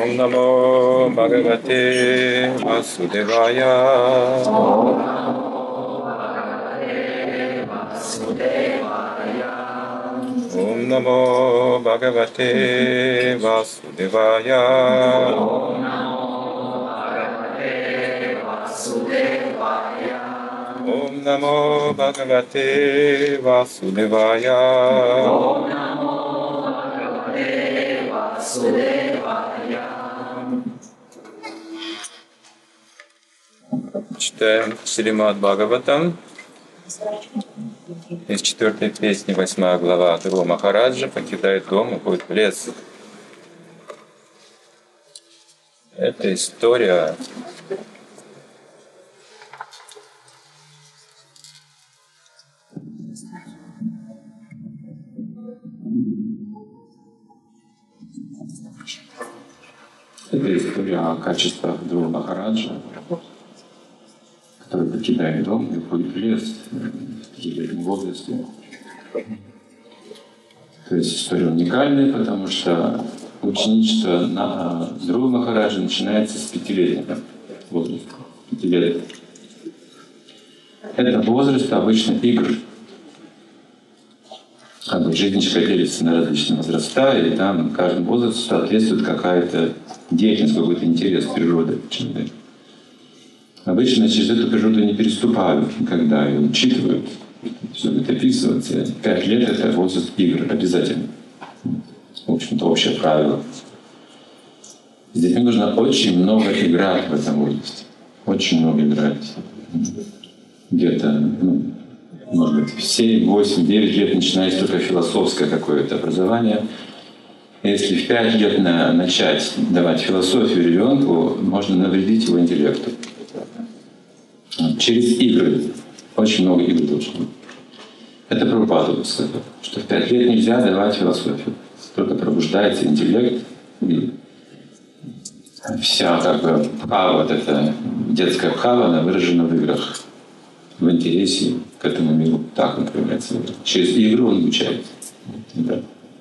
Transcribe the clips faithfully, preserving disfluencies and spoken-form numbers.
Om Namo Bhagavate Vasudevaya. Om Namo Bhagavate Vasudevaya. Om Namo Bhagavate Vasudevaya. Читаем Шримад Бхагаватам из четвертой песни, восьмая глава. Dhruva Махараджа покидает дом и уходит в лес. Это история Это история о качествах Dhruva Махараджа, который покидает дом и уходит в лес в пятилетнем возрасте. То есть история уникальная, потому что ученичество на Dhruva Махараджа начинается с пятилетнего возраста. Пяти лет. Это возраст обычно игр. Как бы жизнь делится на различные возраста, и там каждому возрасту соответствует какая-то деятельность, какой-то интерес природы человека. Обычно через эту природу не переступают никогда, и учитывают, все будет описываться. Пять лет — это возраст игр обязательно. В общем-то, общее правило. С детьми нужно очень много играть в этом возрасте. Очень много играть. Где-то, ну, может быть, в семь, восемь, девять лет начинается только философское какое-то образование. Если в пять лет на, начать давать философию ребенку, можно навредить его интеллекту. Через игры. Очень много игр должно быть. Это Прабхупада сказал, что в пять лет нельзя давать философию. Только пробуждается интеллект, и вся как бы бхава, вот эта детская бхава, она выражена в играх, в интересе к этому миру. Так он проявляется. Через игру он обучается. Да.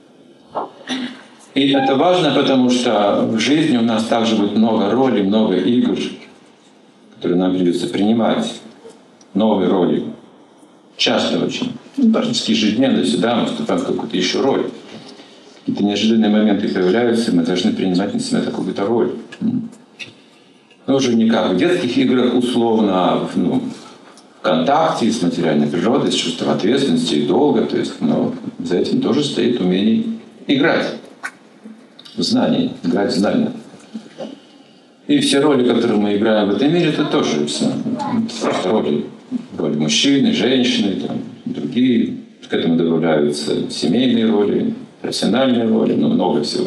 И это важно, потому что в жизни у нас также будет много ролей, много игр, которые нам придется принимать, новые роли. Часто очень. Ну, практически ежедневно сюда мы вступаем в какую-то еще роль. Какие-то неожиданные моменты появляются, и мы должны принимать на себя какую-то роль. Но уже не как в детских играх условно, а в, ну, в контакте с материальной природой, с чувством ответственности и долга. То есть, но за этим тоже стоит умение играть в знания, играть в знания. И все роли, которые мы играем в этом мире, это тоже роли, роли мужчины, женщины, там, другие. К этому добавляются семейные роли, профессиональные роли, ну, много всего.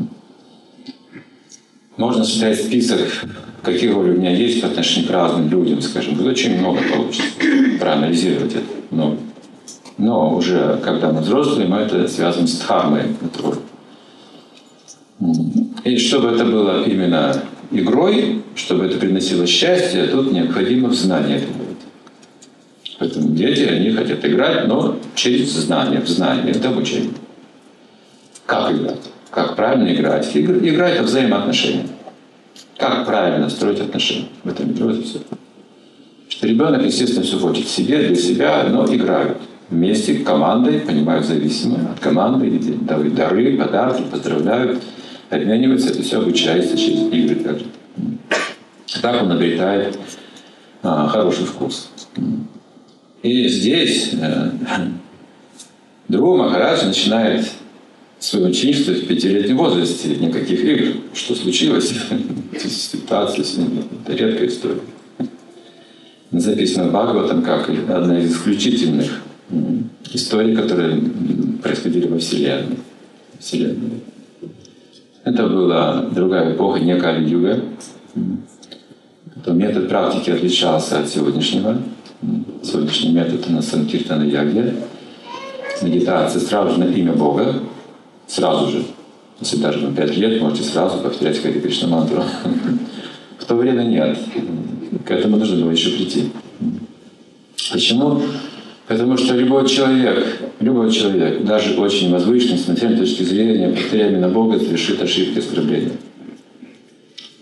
Можно составить список, какие роли у меня есть по отношению к разным людям, скажем. Тут очень много получится проанализировать это. Но, но уже когда мы взрослые, мы это связано с дхармой. И чтобы это было именно игрой, чтобы это приносило счастье, тут необходимо знание это будет. Поэтому дети, они хотят играть, но через знание, в знание, это обучение. Как играть? Как правильно играть? Игра — это взаимоотношения. Как правильно строить отношения в этом мире? Все. Что ребенок, естественно, все хочет себе, для себя, но играют вместе, командой, понимают зависимые от команды, дают дары, подарки, поздравляют, обмениваются, это все обучается через игры также. Так он обретает а, хороший вкус. И здесь э, Dhruva Махарадж начинает свое ученичество в пятилетнем возрасте, никаких игр. Что случилось? Ситуация с ним. Это редкая история. Записано в Бхагаватам как одна из исключительных историй, которые происходили во Вселенной. Вселенной. Это была другая эпоха, не Кали-юга. Метод практики отличался от сегодняшнего. Сегодняшний метод у нас Санкиртана Ягья. Медитация сразу на имя Бога. Сразу же. Если даже вам пять лет, можете сразу повторять Хари Кришна мантру. В то время нет. К этому нужно было еще прийти. Почему? Потому что любой человек, любой человек, даже очень возвышенный, с материальной точки зрения, повторяя именно Бога, совершит ошибки, оскорбления.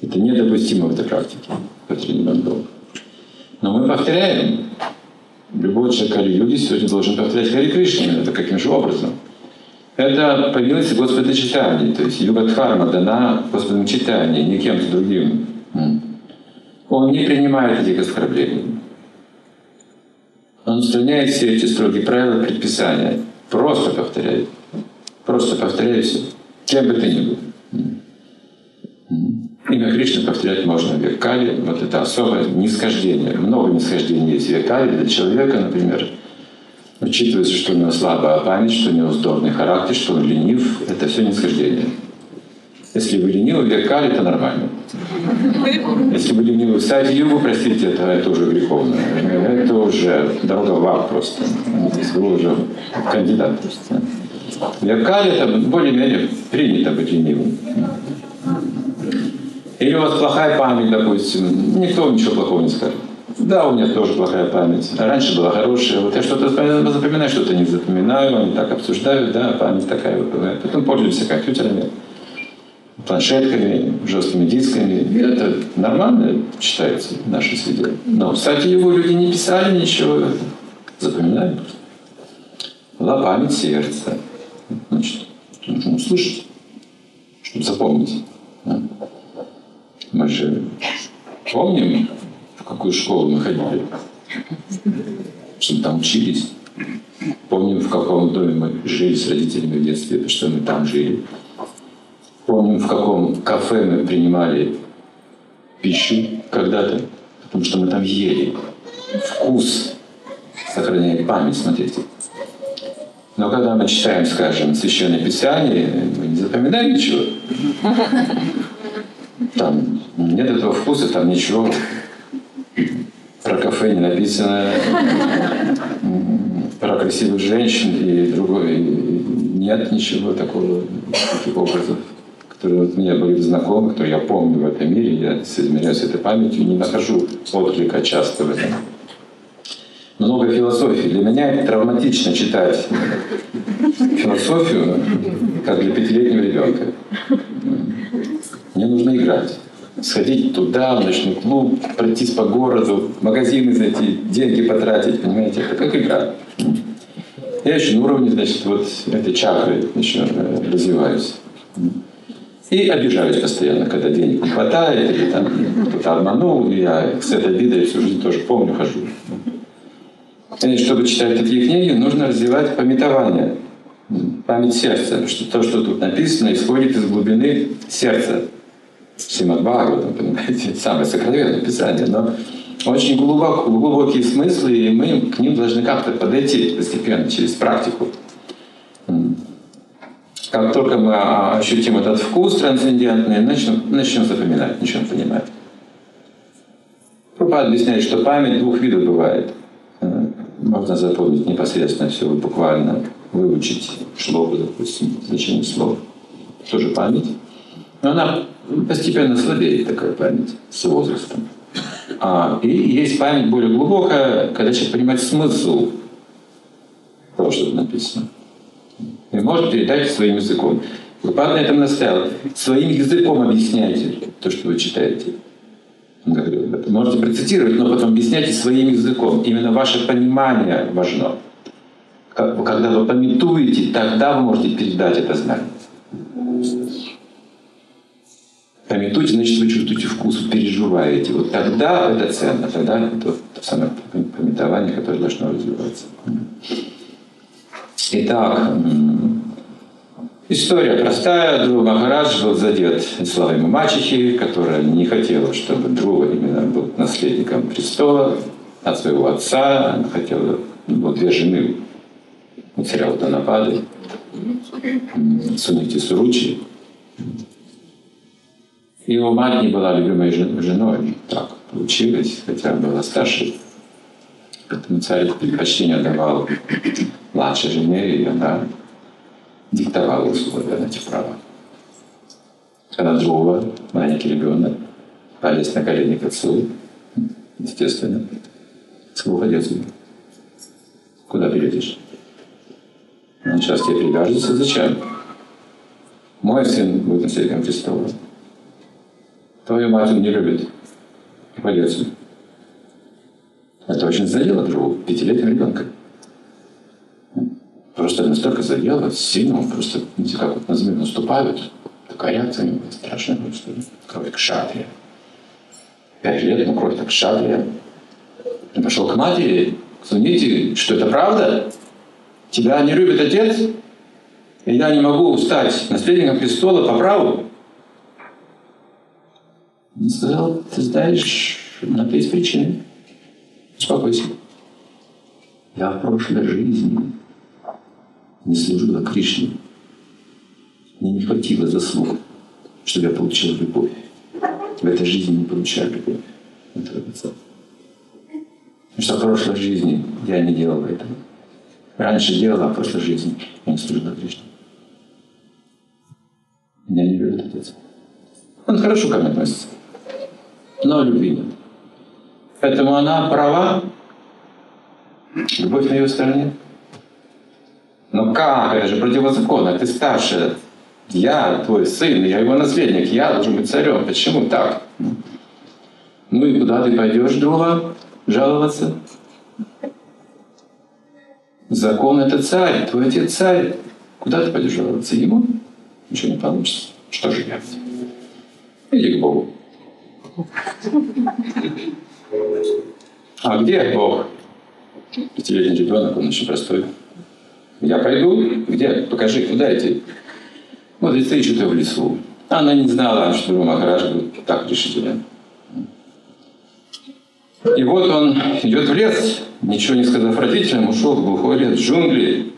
Это недопустимо в этой практике, повторение мандал. Но мы повторяем. Любой человек Кали-юги сегодня должен повторять Хари Кришна. Это каким же образом? Это по милости Господа Чайтаньи. То есть юга-дхарма дана Господом Чайтаньи, не кем-то другим. Он не принимает этих оскорблений. Он устраняет все эти строгие правила, предписания. Просто повторяет. Просто повторяй все. Кем бы ты ни был. Имя Кришны повторять можно в Веккале. Вот это особое нисхождение. Много нисхождений есть в Веккале для человека, например. Учитывается, что у него слабая память, что у него вздорный характер, что он ленив. Это все нисхождение. Если вы ленивы в Веккале, это нормально. Если вы ленивы в Сати-югу, простите, это, это уже греховно. Это уже дорога в ад просто. Вы уже кандидат. В Веккале это более-менее принято быть ленивым. Или у вас плохая память, допустим, никто ничего плохого не скажет. Да, у меня тоже плохая память. Раньше была хорошая. Вот я что-то запоминаю, что-то не запоминаю. Они так обсуждают, да, память такая вот бывает. Потом пользуемся компьютерами, планшетками, жесткими дисками. И это нормально считается в нашей среде. Но, кстати, его люди не писали ничего. Запоминали. Была память сердца. Значит, нужно услышать, чтобы запомнить. Мы же помним, в какую школу мы ходили, что мы там учились. Помним, в каком доме мы жили с родителями в детстве, что мы там жили. Помним, в каком кафе мы принимали пищу когда-то, потому что мы там ели. Вкус сохраняет память, смотрите. Но когда мы читаем, скажем, Священное Писание, мы не запоминаем ничего. Там нет этого вкуса, там ничего про кафе не написано, про красивых женщин и другое. Нет ничего такого, таких образов, которые вот мне были знакомы, которые я помню в этом мире. Я соизмеряюсь этой памятью, не нахожу отклика часто в этом. Много философии. Для меня это травматично читать философию, как для пятилетнего ребенка. Мне нужно играть. Сходить туда, в ночной клуб, пройтись по городу, в магазины зайти, деньги потратить, понимаете? Это как игра. Я еще на уровне, значит, вот этой чакры еще развиваюсь. И обижаюсь постоянно, когда денег не хватает, или там кто-то обманул, и я с этой обидой всю жизнь тоже помню, хожу. И чтобы читать такие книги, нужно развивать памятование, память сердца, что то, что тут написано, исходит из глубины сердца. Шримад-Бхагаватам, понимаете, самое сокровенное писание, но очень глубоко, глубокие смыслы, и мы к ним должны как-то подойти постепенно, через практику. Как только мы ощутим этот вкус трансцендентный, начнем, начнем запоминать, начнем понимать. Прабхупада объясняет, что память двух видов бывает. Можно запомнить непосредственно все, буквально выучить шлоку, допустим, значение слов. Тоже память. Но она постепенно слабеет, такая память, с возрастом. А, и есть память более глубокая, когда человек понимает смысл того, что тут написано. И может передать своим языком. Прабхупада на этом настоял. Своим языком объясняйте то, что вы читаете. Он говорил об этом. Можете процитировать, но потом объясняйте своим языком. Именно ваше понимание важно. Когда вы памятуете, тогда вы можете передать это знание. Памятуйте, значит, вы чувствуете вкус, переживаете. Вот тогда это ценно, тогда это то самое памятование, которое должно развиваться. Итак, история простая. Друг Махарадж был задет словами мачехи, которая не хотела, чтобы Друва именно был наследником престола от своего отца. Она хотела, было две жены у царя Утанапады, Сунити Суручи. Его мать не была любимой женой, так получилось, хотя была старше. Поэтому царь предпочтение отдавал младшей жене, и она диктовала условия на эти права. Когда Друва, маленький ребенок, полез на колени к отцу, естественно, сказал: «Уходи отсюда. Куда ты летишь? Он сейчас тебе привяжется. Зачем? Мой сын будет наследником престола. Твою мать он не любит. Пойдет. Это очень задело другу, пятилетнего ребенка. Просто настолько задело, сильно, он просто, видите, как вот на змею наступают. Такая реакция у него страшная, просто кровь кшатрия. Пять лет, но кровь так кшатрия. Он пошел к матери, к Суните, что это правда? Тебя не любит отец? И я не могу стать наследником престола по праву? Он сказал, ты знаешь, на то есть причины. Успокойся. Я в прошлой жизни не служила Кришне. Мне не хватило заслуг, чтобы я получил любовь. В этой жизни не получаю любовь этого отца. Потому что в прошлой жизни я не делал этого. Раньше делал, а в прошлой жизни я не служила Кришне. Меня не любит отец. Он хорошо ко мне относится, но любви нет. Поэтому она права, любовь на ее стороне. Но как? Это же противозаконно. Ты старше. Я твой сын, я его наследник. Я должен быть царем. Почему так? Ну и куда ты пойдешь, друга, жаловаться? Закон — это царь. Твой отец царь. Куда ты пойдешь жаловаться? Ему? Ничего не получится. Что же делать? Иди к Богу. А где Бог? Пятилетний ребенок, он очень простой. Я пойду? Где? Покажи, куда идти? Вот и ты что-то в лесу. Она не знала, что Гуру Махарадж был так решителен. И вот он идет в лес, ничего не сказав родителям, ушел в глухой лес, в джунгли.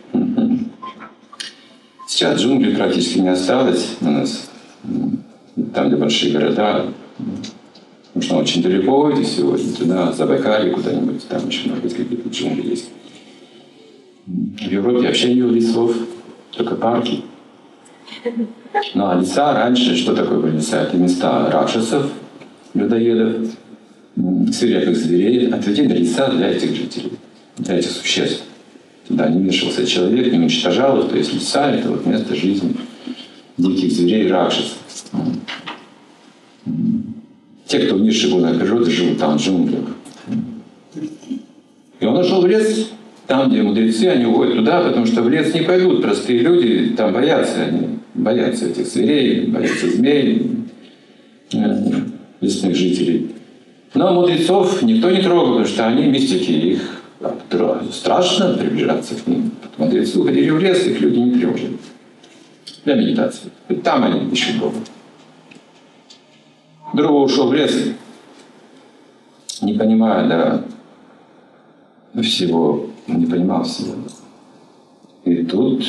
Сейчас джунглей практически не осталось у нас. Там, где большие города. Потому что очень далеко идти сегодня, туда, за Байкалье куда-нибудь, там еще, может быть, какие-то джунгли есть. В Европе вообще нет лесов, только парки. Ну а леса раньше, что такое были леса? Это места ракшасов, людоедов, свирепых зверей, отведены леса для этих жителей, для этих существ. Туда не вмешивался человек, не уничтожал их, то есть леса — это вот место жизни диких зверей, ракшасов. Те, кто в низшей гунной природы, живут там, в джунглях. И он ушел в лес, там, где мудрецы, они уходят туда, потому что в лес не пойдут простые люди, там боятся, они боятся этих зверей, боятся змей, лесных жителей. Но мудрецов никто не трогал, потому что они мистики, их страшно приближаться к ним. Мудрецы уходили в лес, их люди не тревожили для медитации. И там они ищут Бога. Друг ушел в лес, не понимая, да, всего, не понимал всего. И тут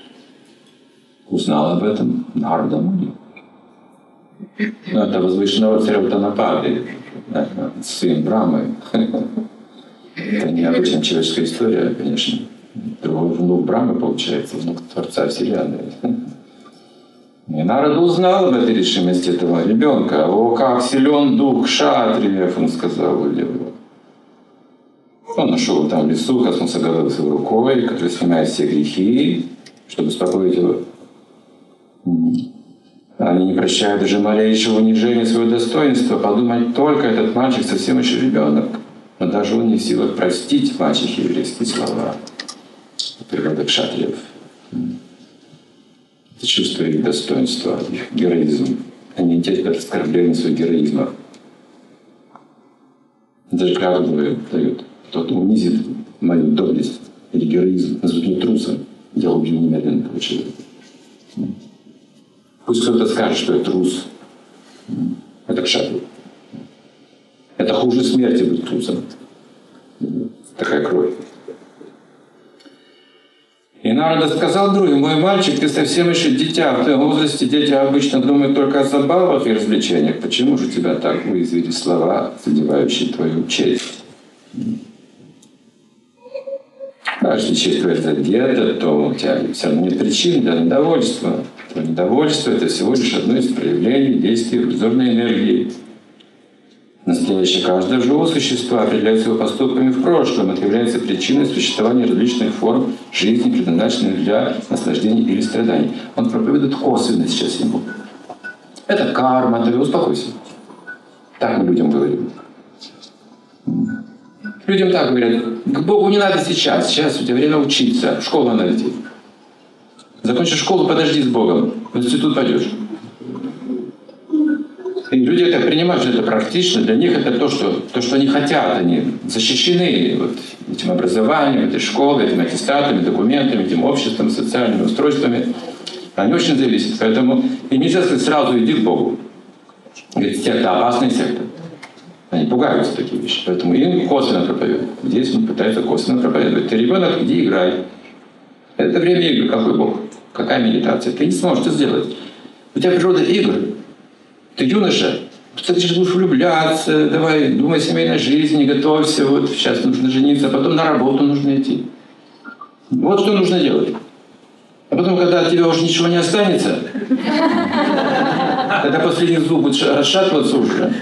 узнал об этом Нарада Муни. Ну, это возвышенного царя Утанапады, сын Брамы. Это необычная человеческая история, конечно. Другой внук Брамы, получается, внук Творца Вселенной. И Нарада узнал об этой решимости этого ребенка. О, как силен дух кшатриев, он сказал Леву. Он нашел там в лесу, коснулся головы своей рукой, который снимает все грехи, чтобы успокоить его. Они не прощают даже малейшего унижения своего достоинства. Подумать только, этот мальчик совсем еще ребенок. Но даже он не в силах простить мачехе еврейские слова. Природа кшатриев. Это чувство их достоинства, их героизм. Они не терпят оскорбления своего героизма. Даже клятву дают. Кто-то унизит мою доблесть или героизм, назовут меня трусом, я убью немедленно этого человека. Пусть кто-то скажет, что я трус. Это кшатри. Это хуже смерти быть трусом. Такая кровь. И Нарада сказал другу: мой мальчик, ты совсем еще дитя. В твоем возрасте дети обычно думают только о забавах и развлечениях. Почему же тебя так уязвили слова, задевающие твою честь? А если честь твоя задета, то у тебя все равно нет причин для недовольства. То недовольство — это всего лишь одно из проявлений действий иллюзорной энергии. Настоящее каждого живого существа определяется его поступками в прошлом. Это является причиной существования различных форм жизни, предназначенных для наслаждений или страданий. Он проповедует косвенно сейчас ему. Это карма, ты успокойся. Так мы людям говорим. Людям так говорят: к Богу не надо сейчас, сейчас у тебя время учиться, в школу надо идти. Закончишь школу, подожди с Богом, в институт пойдешь. И люди это принимают, что это практично, для них это то, что, то, что они хотят, они защищены вот этим образованием, этой школой, этими аттестатами, документами, этим обществом, социальными устройствами. Они очень зависят, поэтому и нельзя сказать сразу иди к Богу. Ведь секта опасная секта. Они пугаются такие вещи, поэтому им косвенно проповедуют. Здесь он пытается косвенно проповедовать. Ты ребенок, иди играй. Это время игр, какой Бог? Какая медитация? Ты не сможешь это сделать. У тебя природа игр. Ты юноша, ты сейчас будешь влюбляться, давай, думай о семейной жизни, готовься, вот сейчас нужно жениться, а потом на работу нужно идти. Вот что нужно делать. А потом, когда от тебя уже ничего не останется, когда последний зуб будет расшатываться уже,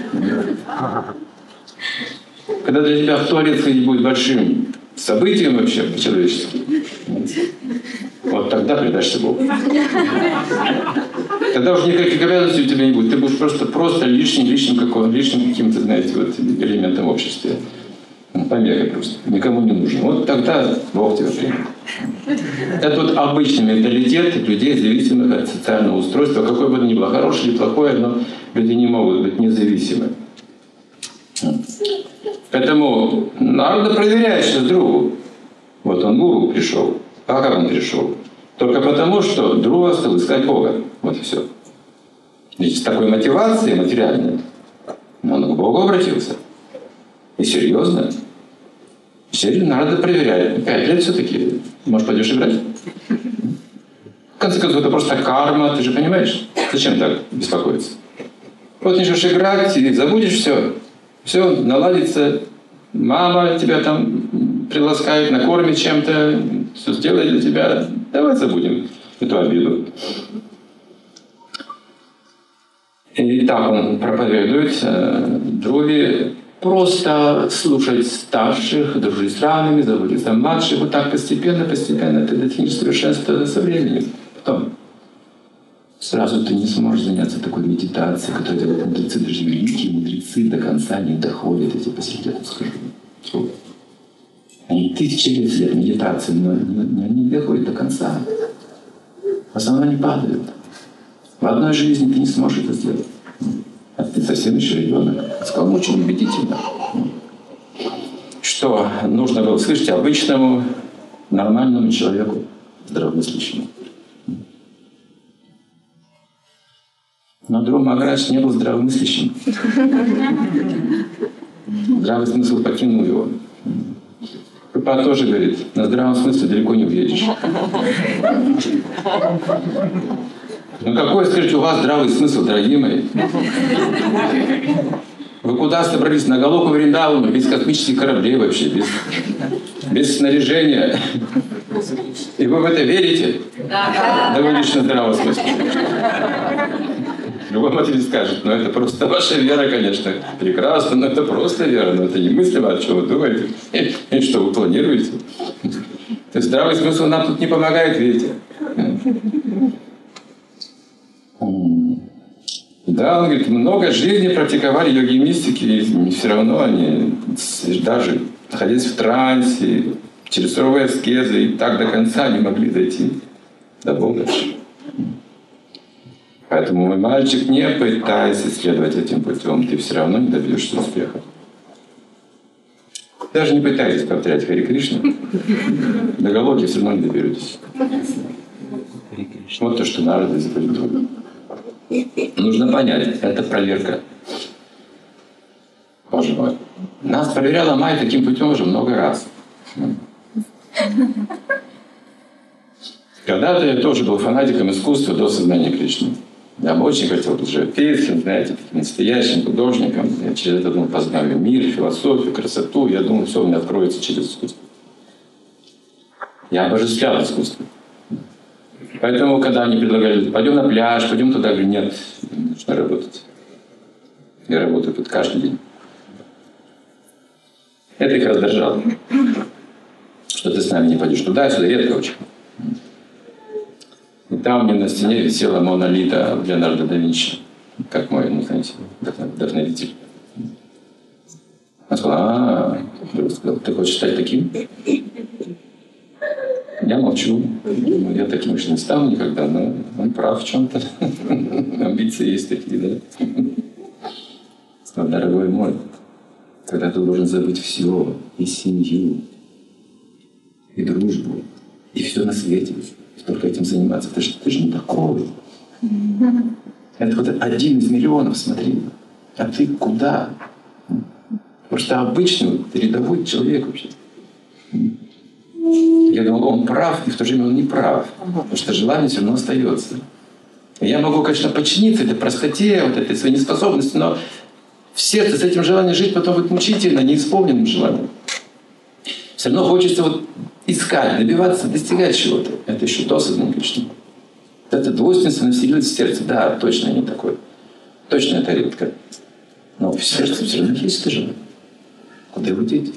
когда для тебя в туалет ходить будет большим событием вообще по-человечески, вот тогда предашься Богу. Тогда уже никаких обязанностей у тебя не будет. Ты будешь просто, просто лишним, лишним, какого, лишним каким-то, знаете, вот, элементом общества. Помехой просто. Никому не нужен. Вот тогда Бог тебя примет. Это вот обычный менталитет людей, зависимых от социального устройства. Какое бы то ни было, хорошее или плохое, но люди не могут быть независимы. Поэтому надо проверять сейчас другу. Вот он, гуру, пришел. А как он пришел? Только потому, что друг стал искать Бога. Вот и все. Ведь с такой мотивацией материальной он к Богу обратился. И серьезно. Серьезно, надо проверять. Пять лет все-таки. Может, пойдешь играть? В конце концов, это просто карма. Ты же понимаешь? Зачем так беспокоиться? Вот начнешь играть и забудешь все. Все наладится. Мама тебя там приласкает, накормит чем-то. Все сделает для тебя. Давай забудем эту обиду. И так он проповедует э, друге. Просто слушать старших, дружить с равными, заботиться о младших. Вот так постепенно, постепенно ты достигнешь совершенства со временем. Потом сразу ты не сможешь заняться такой медитацией, которой делают мудрецы, даже великие мудрецы до конца не доходят. Я тебе по секрету скажу. Они тысячи лет медитации, но они не доходят до конца. В основном они падают. В одной жизни ты не сможешь это сделать. А ты совсем еще ребенок. Сказал очень убедительно. Что нужно было слышать обычному, нормальному человеку, здравомыслящему. Но Дру Махарадж не был здравомыслящим. Здравый смысл покинул его. Крупа тоже говорит, на здравом смысле далеко не уедешь. Ну какой, скажите, у вас здравый смысл, дорогие мои? Вы куда собрались? На Галоку Вриндавану, без космических кораблей вообще, без, без снаряжения. И вы в это верите? Да, да вы лично здравого смысла. Любой материал скажет, ну это просто ваша вера, конечно, прекрасно, но это просто вера, но это немыслимо, о чем вы думаете, и, и что вы планируете. То есть здравый смысл нам тут не помогает, видите. Да, он говорит, много жизни практиковали йоги и мистики, и все равно они даже находились в трансе, через суровые аскезы, и так до конца не могли дойти до Бога. Поэтому, мой мальчик, не пытайся следовать этим путем, ты все равно не добьешься успеха. Даже не пытайтесь повторять Хари Кришна, до Галоки все равно не доберетесь. Вот то, что Нарада запретил. Нужно понять, это проверка. Боже мой. Нас проверяла Майя таким путем уже много раз. Когда-то я тоже был фанатиком искусства до сознания Кришны. Я бы очень хотел быть живописцем, знаете, настоящим художником. Я через это думал, познаю мир, философию, красоту. Я думал, все у меня откроется через искусство. Я обожествлял искусство. Поэтому, когда они предлагали, пойдем на пляж, пойдем туда, я говорю, нет, нужно работать. Я работаю тут каждый день. Это их раздражало. Что ты с нами не пойдешь туда, сюда, редко очень. И там мне на стене висела Мона Лита Леонардо да Винчи, как мой, ну, знаете, вдохновитель. Он сказал: а, ты хочешь стать таким? Я молчу. Думаю, я таким уж не стану никогда, но он прав в чем-то. Амбиции есть такие, да. Сказал: дорогой мой, когда ты должен забыть все, и семью, и дружбу, и все на свете, и только этим заниматься, ты же, ты же не такой. Это вот один из миллионов, смотри. А ты куда? Просто обычный, рядовой человек вообще. Я думал, он прав, и в то же время он не прав. Потому что желание все равно остается. И я могу, конечно, подчиниться этой простоте, вот этой своей неспособности, но в сердце с этим желанием жить потом будет мучительно, неисполненным желанием. Все равно хочется вот искать, добиваться, достигать чего-то. Это еще досадно, конечно. Это двойственность населилась в сердце. Да, точно не такое. Точно это редко. Но в сердце все равно есть это желание. Куда его деть?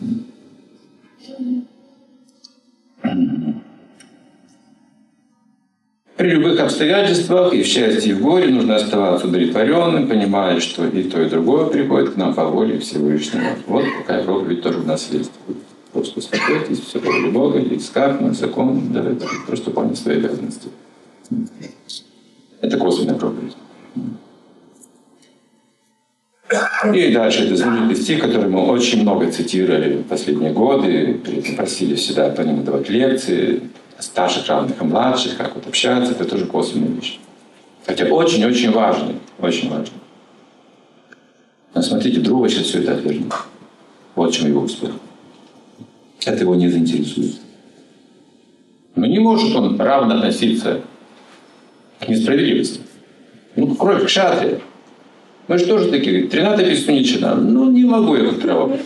При любых обстоятельствах, и в счастье, и в горе, нужно оставаться удовлетворенным, понимая, что и то, и другое приходит к нам по воле Всевышнего. Вот такая проповедь тоже у нас есть. Просто успокойтесь, все по воле Бога, есть карма, закон, давайте просто помнить свои обязанности. Это косвенная проповедь. И дальше это знаменитый стих, который мы очень много цитировали в последние годы, просили всегда по нему давать лекции, старших, равных и младших, как вот общаться, это тоже косвенная вещь. Хотя очень-очень важный, очень важный. Но смотрите, Друва сейчас все это отвергнет. Вот в чем его успех. Это его не заинтересует. Но не может он равно относиться к несправедливости. Ну, кровь кшатрия. Мы же тоже такие, тринадцать писуничина. Ну, не могу я как трава.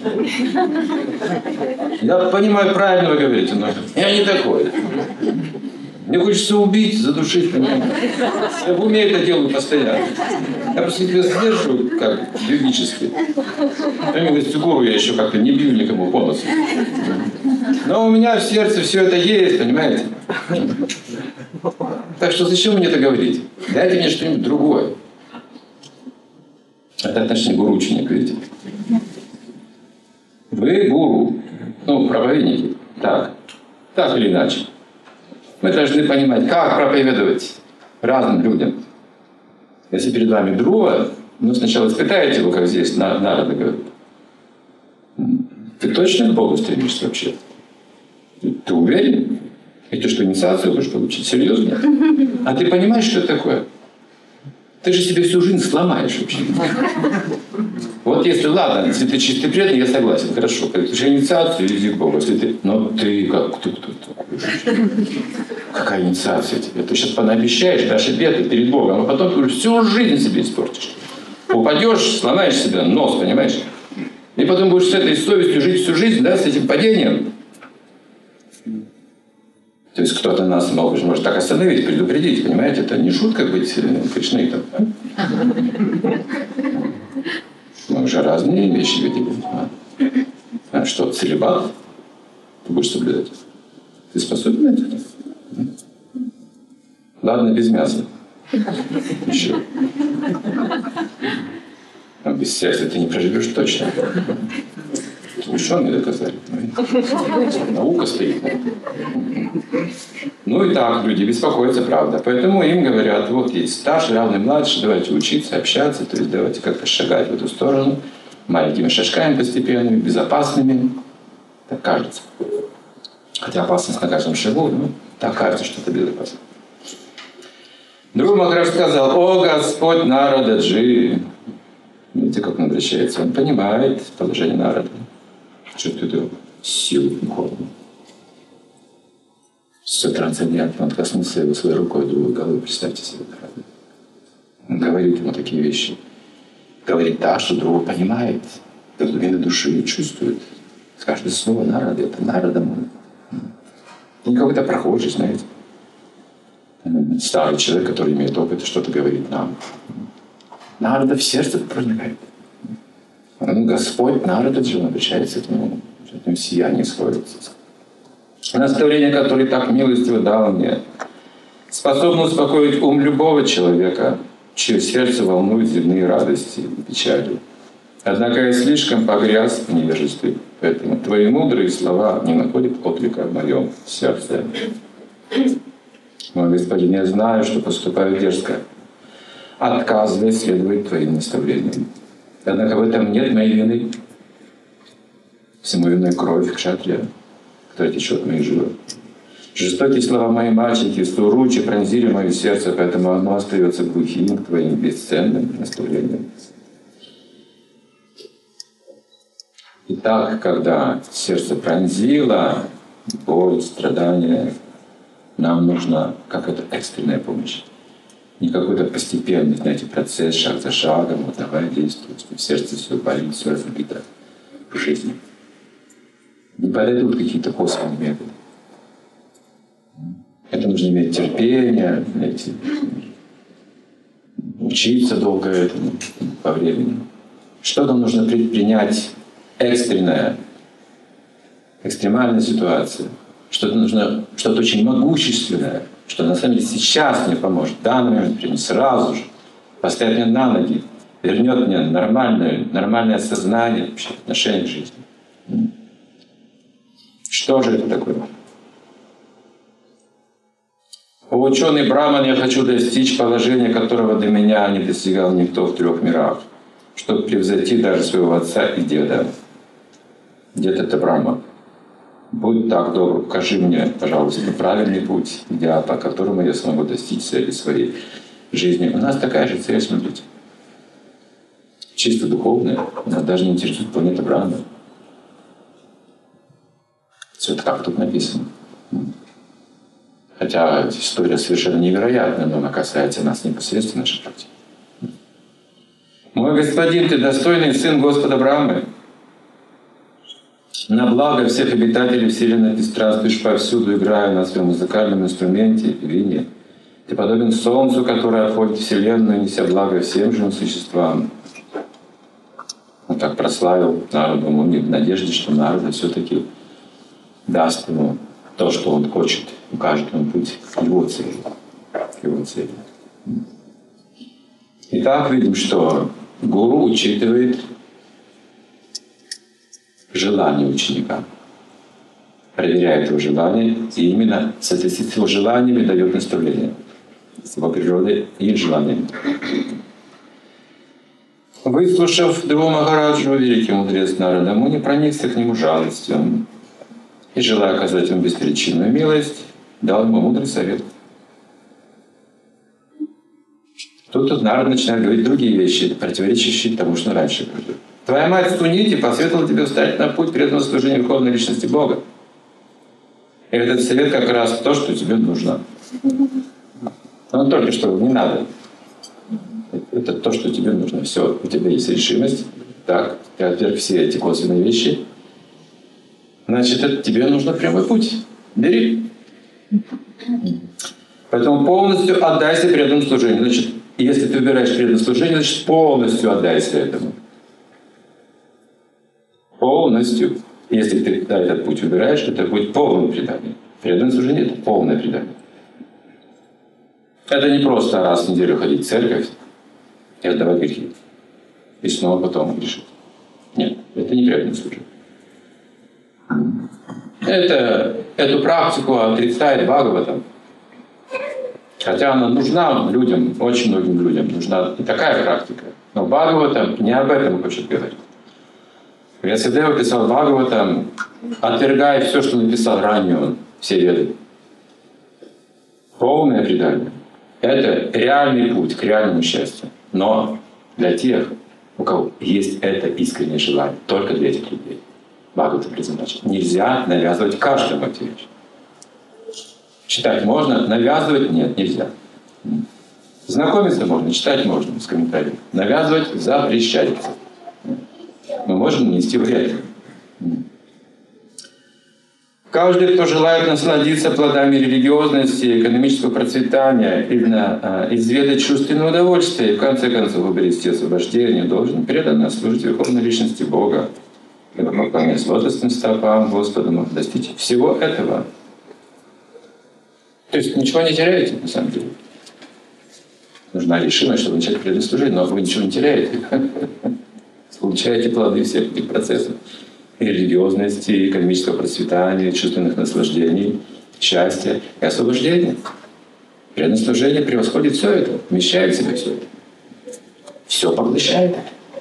Я понимаю, правильно вы говорите, но я не такой. Мне хочется убить, задушить. Я в уме это делаю постоянно. Я просто себя сдерживаю, как юридически. Помимо фигуру я еще как-то не бью никому по носу. Но у меня в сердце все это есть, понимаете? Так что зачем мне это говорить? Дайте мне что-нибудь другое. Это отношение гуру-ученик, видите? Вы гуру, ну, проповедники, так, так или иначе. Мы должны понимать, как проповедовать разным людям. Если перед вами Друва, ну, сначала испытайте его, как здесь Нарада говорит. Ты точно к Богу стремишься вообще? Ты, ты уверен? И ты что, инициацию будешь получить? Серьезно? А ты понимаешь, что это такое? Ты же себе всю жизнь сломаешь вообще. Вот если, ладно, если ты чистый преданный, я согласен, хорошо. Ты же инициацию иди к Богу. Если ты, но ты как, ты кто такой? Какая инициация тебе? Ты сейчас понаобещаешь, дашь обеты перед Богом, а потом ты всю жизнь себе испортишь. Упадешь, сломаешь себе нос, понимаешь? И потом будешь с этой совестью жить всю жизнь, да, с этим падением. То есть кто-то нас может, может так остановить, предупредить, понимаете? Это не шутка быть кришнаитом. Мы уже разные вещи видели. А? А что, целибат? Ты будешь соблюдать? Ты способен на это? Ладно, без мяса. Еще. А без сердца ты не проживешь точно. Ученые доказали. Наука стоит. Ну и так люди беспокоятся, правда. Поэтому им говорят, вот есть старший, равный, младший, давайте учиться, общаться, то есть давайте как-то шагать в эту сторону, маленькими шажками постепенными, безопасными. Так кажется. Хотя опасность на каждом шагу, но так кажется, что это безопасно. Друг Махарадж сказал: о Господь Нарададжи. Видите, как он обращается? Он понимает положение Нарады. Чувствует его силу духовную. Все трансцендентно. Он коснулся его своей рукой другой головы. Представьте себе, Нарада. Он говорит ему такие вещи. Говорит так, что друг понимает. До глубины души чувствует. Каждое слово Нарады. Это Нарада мой. Не какой-то прохожий, знаете. Старый человек, который имеет опыт, что-то говорит нам. Нарада в сердце проникает. Ну, Господь Нарада же обращается к нему, к этому сиянию сходится. Наставление, которое так милостиво дал мне, способно успокоить ум любого человека, чье сердце волнует земные радости и печали. Однако я слишком погряз в невежестве, поэтому твои мудрые слова не находят отклика в моем сердце. Мой Господин, я знаю, что поступаю дерзко, отказываясь следовать твоим наставлениям. Однако в этом нет моей вины. Всему виной кровь кшатрия, которая течет в моих жилах. Жестокие слова моей мачехи, суручи пронзили мое сердце, поэтому оно остается глухим к твоим бесценным наставлениям. Итак, когда сердце пронзило, боль, страдания, нам нужна какая-то экстренная помощь. Не какой-то постепенный, знаете, процесс, шаг за шагом, вот давай действовать. В сердце все болит, все разбито в жизни. Не подойдут какие-то косвенные методы. Это нужно иметь терпение, знаете, учиться долго этому по времени. Что-то нужно предпринять экстренное, экстремальная ситуация. Что-то нужно, что-то очень могущественное, что на самом деле сейчас мне поможет, в данный момент, не сразу же, поставит меня на ноги, вернет мне нормальное, нормальное сознание, вообще, отношение к жизни. Что же это такое? О, ученый Браман, я хочу достичь положения, которого до меня не достигал никто в трех мирах, чтобы превзойти даже своего отца и деда. Дед — это Брахма. Будь так добр, покажи мне, пожалуйста, правильный путь, идеал, по которому я смогу достичь цели своей жизни. У нас такая же цель, смотрите. Чисто духовная. Нас даже не интересует планета Брахмы. Все это как тут написано. Хотя история совершенно невероятная, но она касается нас непосредственно нашей практики. Мой Господин, ты достойный сын Господа Брахмы. На благо всех обитателей Вселенной ты странствуешь повсюду, играя на своем музыкальном инструменте и вине. Ты подобен Солнцу, которое обходит Вселенную, неся благо всем живым существам. Он так прославил народу, он в надежде, что народ все-таки даст ему то, что он хочет, укажет ему путь к его цели. К его цели. Итак, видим, что гуру учитывает желание ученика, проверяет его желание и именно в соответствии с его желаниями дает наставление, с его природой и желаниями. Выслушав Дру Махараджу, великий мудрец Нарада Муни проникся к нему жалостью и, желая оказать ему беспричинную милость, дал ему мудрый совет. Тут, тут Нарада начинает говорить другие вещи, противоречащие тому, что он раньше говорил. Твоя мать Сунити посоветовала тебе встать на путь преданного служения Верховной Личности Бога. И этот совет как раз то, что тебе нужно. Но только что не надо. Это то, что тебе нужно. Все, у тебя есть решимость. Так, ты отверг все эти косвенные вещи. Значит, это тебе нужно прямой путь. Бери. Поэтому полностью отдайся преданному служению. Значит, если ты выбираешь преданное служение, значит, полностью отдайся этому. Полностью. Если ты да, этот путь выбираешь, это будет полное предание. Преданное служение — это полное предание. Это не просто раз в неделю ходить в церковь и отдавать грехи. И снова потом грешить. Нет, это не преданное служение. Это, эту практику отрицает Бхагаватам. Хотя она нужна людям, очень многим людям. Нужна и такая практика. Но Бхагаватам не об этом хочет говорить. Вьясадева писал Бхагаватам, отвергая все, что написал ранее он, все веды. Полное предание. Это реальный путь к реальному счастью. Но для тех, у кого есть это искреннее желание, только для этих людей, Бхагаватам предназначен. Нельзя навязывать каждому эти вещи. Читать можно, навязывать нет, нельзя. Знакомиться можно, читать можно с комментариями. Навязывать запрещается. Мы можем нести вред. Каждый, кто желает насладиться плодами религиозности, экономического процветания или на, э, изведать чувственное удовольствие и в конце концов обрести освобождение, должен преданно служить Верховной Личности Бога, ибо поклоняясь лотосным стопам Господа, можно достичь всего этого. То есть ничего не теряете, на самом деле. Нужна решимость, чтобы начать преданное служение, но вы ничего не теряете. получаете плоды всех этих процессов. Религиозности, экономического процветания, чувственных наслаждений, счастья и освобождения. Преданное служение превосходит все это, вмещает в себя все это. Все поглощает.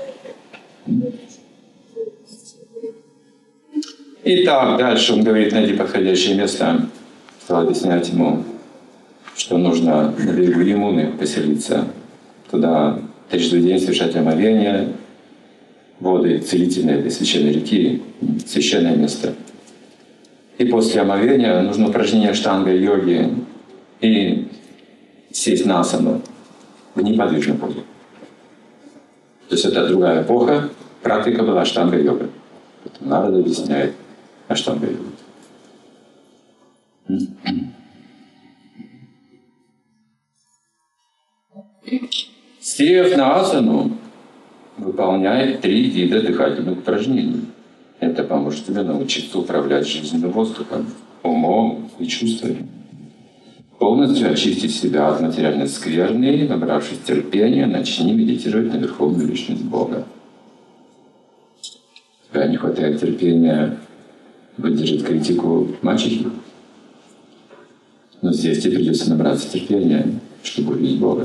Итак, дальше он говорит, найди подходящее место. Стал объяснять ему, что нужно на берегу Ямуны поселиться. Туда трижды в день совершать омовение, воды целительные этой священной реки, священное место. И после омовения нужно упражнение штанга-йоги и сесть на асану в неподвижном позе. То есть это другая эпоха, практика была штанга-йога. Нарада объясняет аштанга-йогу. Сев на асану, выполняет три вида дыхательных упражнений. Это поможет тебе научиться управлять жизненным воздухом, умом и чувствами. Полностью очистить себя от материальной скверны, набравшись терпения, начни медитировать на Верховную Личность Бога. У тебя не хватает терпения выдержать критику мачехи, но здесь тебе придется набраться терпения, чтобы увидеть Бога.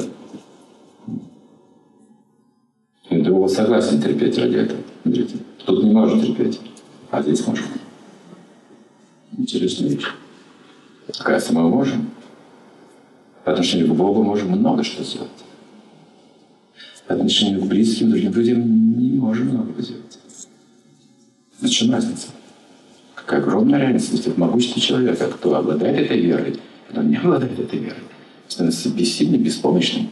И другого согласен терпеть ради этого. Смотрите, тут не может терпеть, а здесь может. Интересная вещь. Оказывается, мы можем. По отношению к Богу можем много что сделать. По отношению к близким, другим людям не можем много сделать. В чем разница? Какая огромная разница, если могущество человека, кто обладает этой верой, кто не обладает этой верой, становится бессильным, беспомощным.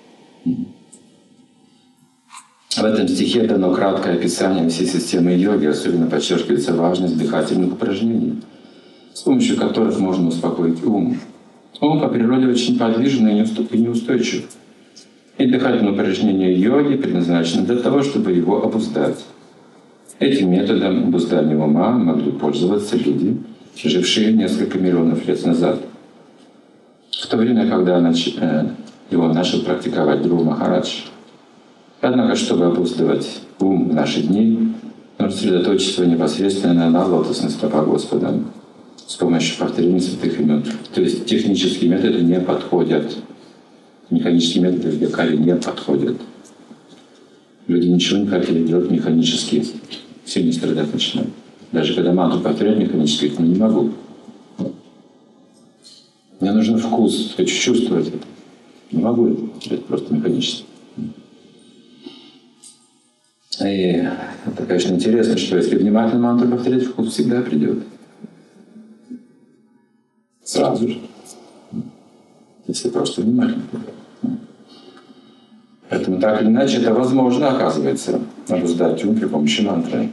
В этом стихе дано краткое описание всей системы йоги, особенно подчеркивается важность дыхательных упражнений, с помощью которых можно успокоить ум. Ум по природе очень подвижный и неустойчив. И дыхательные упражнения йоги предназначены для того, чтобы его обуздать. Этим методом обуздания ума могли пользоваться люди, жившие несколько миллионов лет назад. В то время, когда его начал практиковать Dhruva Махарадж. Однако, чтобы обуздывать ум в наши дни, нужно сосредоточиться непосредственно на лотосных стопах Господа с помощью повторения святых имен. То есть технические методы не подходят. Механические методы в Якаре не подходят. Люди ничего не хотели делать механически. Сильно страдать начинают. Даже когда мантру повторять механически, я не могу. Мне нужен вкус, хочу чувствовать это. Не могу это просто механически. И это, конечно, интересно, что если внимательно мантру повторять, вкус всегда придет. Сразу же. Если просто внимательно. Поэтому так или иначе это возможно, оказывается, обуздать ум при помощи мантры.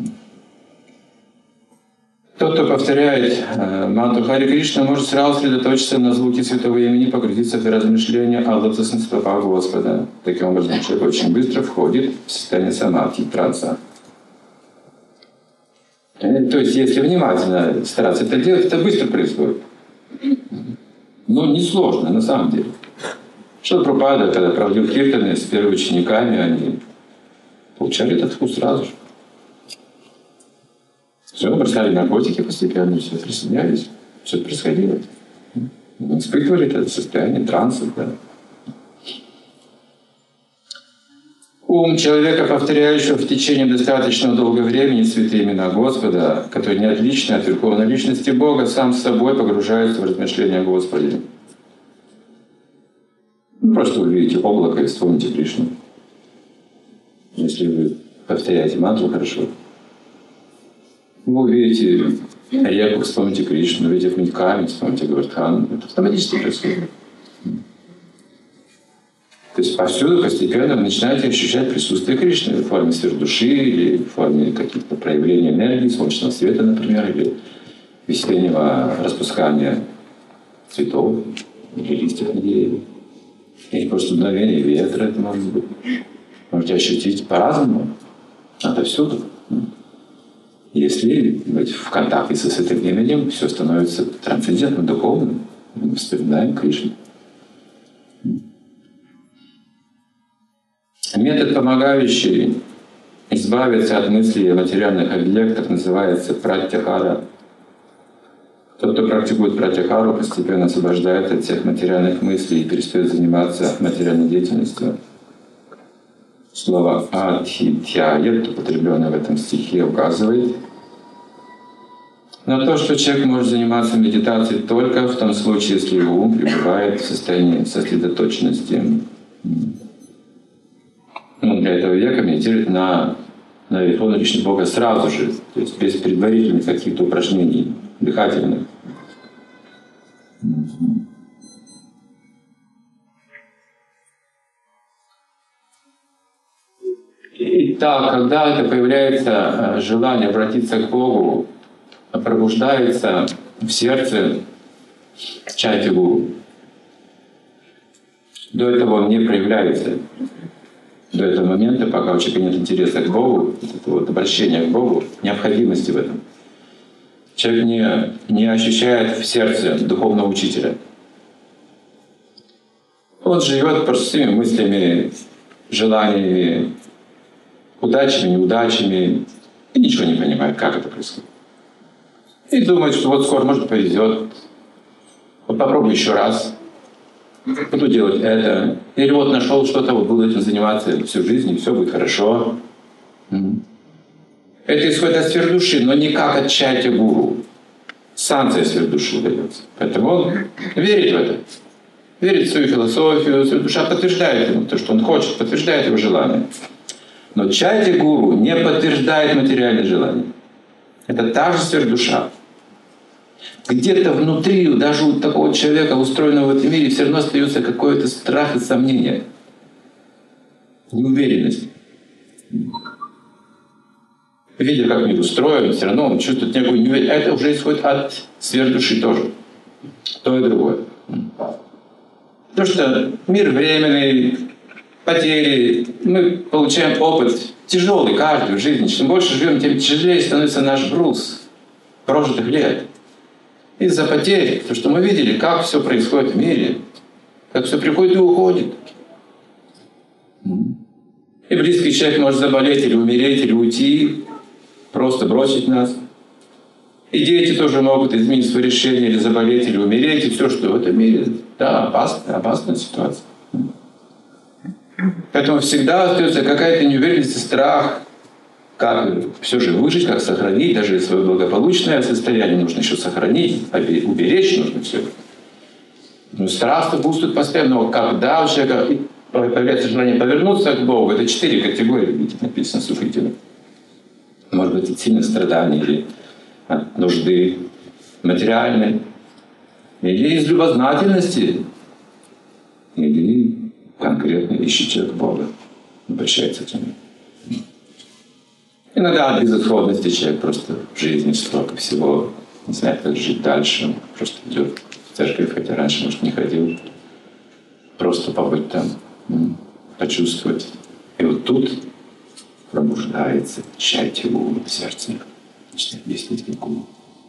Тот, кто повторяет э, мантру Хари Кришна, может сразу сосредоточиться на звуке святого имени, погрузиться в размышления о лотосных стопах Господа. Таким образом, человек очень быстро входит в состояние самадхи, транса. То есть, если внимательно стараться это делать, это быстро происходит. Но несложно, на самом деле. Что Прабхупада, когда проводил киртаны с первыми учениками, они получали этот вкус сразу же. Все, бросали наркотики постепенно, все присоединялись, все это происходило. Мы испытывали это состояние транса. Да. Ум человека, повторяющего в течение достаточно долгого времени святые имена Господа, который не отличный от Верховной Личности Бога, сам с собой погружается в размышления о Господе. Ну, просто вы видите облако и вспомните Кришну. Если вы повторяете мантру хорошо, вы увидите реку, вспомните Кришну, увидите какой-нибудь камень, вспомните Гавардхан. Это автоматически происходит. То есть повсюду постепенно вы начинаете ощущать присутствие Кришны в форме сфер души или в форме каких-то проявлений энергии, солнечного света, например, или весеннего распускания цветов или листьев на деревьях. Или просто дуновение ветра, это может быть. Можете ощутить по-разному, отовсюду. Если быть в контакте со святым именем, все становится трансцендентным, духовным. Мы вспоминаем Кришну. Метод, помогающий избавиться от мыслей о материальных объектах называется пратьяхара. Тот, кто практикует пратьяхару, постепенно освобождается от всех материальных мыслей и перестает заниматься материальной деятельностью. Слово «адхитьяет», употребленное в этом стихе, указывает на то, что человек может заниматься медитацией только в том случае, если его ум пребывает в состоянии сосредоточенности. Он для этого века медитирует на, на Верховного Личного Бога сразу же, то есть без предварительных каких-то упражнений дыхательных. Итак, когда это появляется желание обратиться к Богу, пробуждается в сердце чайти-гуру. До этого он не проявляется. До этого момента, пока у человека нет интереса к Богу, этого вот обращения к Богу, необходимости в этом, человек не, не ощущает в сердце духовного учителя. Он живет простыми мыслями, желаниями, удачами, неудачами, и ничего не понимает, как это происходит. И думает, что вот скоро, может, повезет, вот попробую еще раз, буду делать это. Или вот нашел что-то, вот буду этим заниматься всю жизнь, и все будет хорошо. Это исходит от сфер души, но не как от чайти-гуру. Санкция сфер души дается. Поэтому он верит в это. Верит в свою философию, свою душа подтверждает ему то, что он хочет, подтверждает его желание. Но чайти-гуру не подтверждает материальные желания. Это та же сфер душа. Где-то внутри, даже у такого человека, устроенного в этом мире, все равно остается какой-то страх и сомнение. Неуверенность. Видя, как мир устроен, все равно он чувствует некую неуверенность. А это уже исходит от сфер души тоже. То и другое. Потому что мир временный, потери, мы получаем опыт тяжелый каждый в жизни. Чем больше живем, тем тяжелее становится наш груз прожитых лет. Из-за потерь, то, что мы видели, как все происходит в мире, как все приходит и уходит. И близкий человек может заболеть или умереть, или уйти, просто бросить нас. И дети тоже могут изменить свое решение, или заболеть, или умереть, и все, что в этом мире, да, опасная, опасная ситуация. Поэтому всегда остается какая-то неуверенность и страх, как все же выжить, как сохранить, даже свое благополучное состояние нужно еще сохранить, уберечь нужно все. Ну, страх буствует постоянно, но когда у человека появляется желание повернуться к Богу, это четыре категории, видите, написано сухителем. Может быть, от сильных страданий, или от нужды материальной, или из любознательности, или конкретно ищет человек Бога, обращается к Нему. Иногда от безысходности человек просто в жизни столько всего, не знает, как жить дальше. Он просто идет в церковь, хотя раньше, может, не ходил. Просто побыть там, почувствовать. И вот тут пробуждается чайти-гуру в сердце. Начинает объяснить гуру.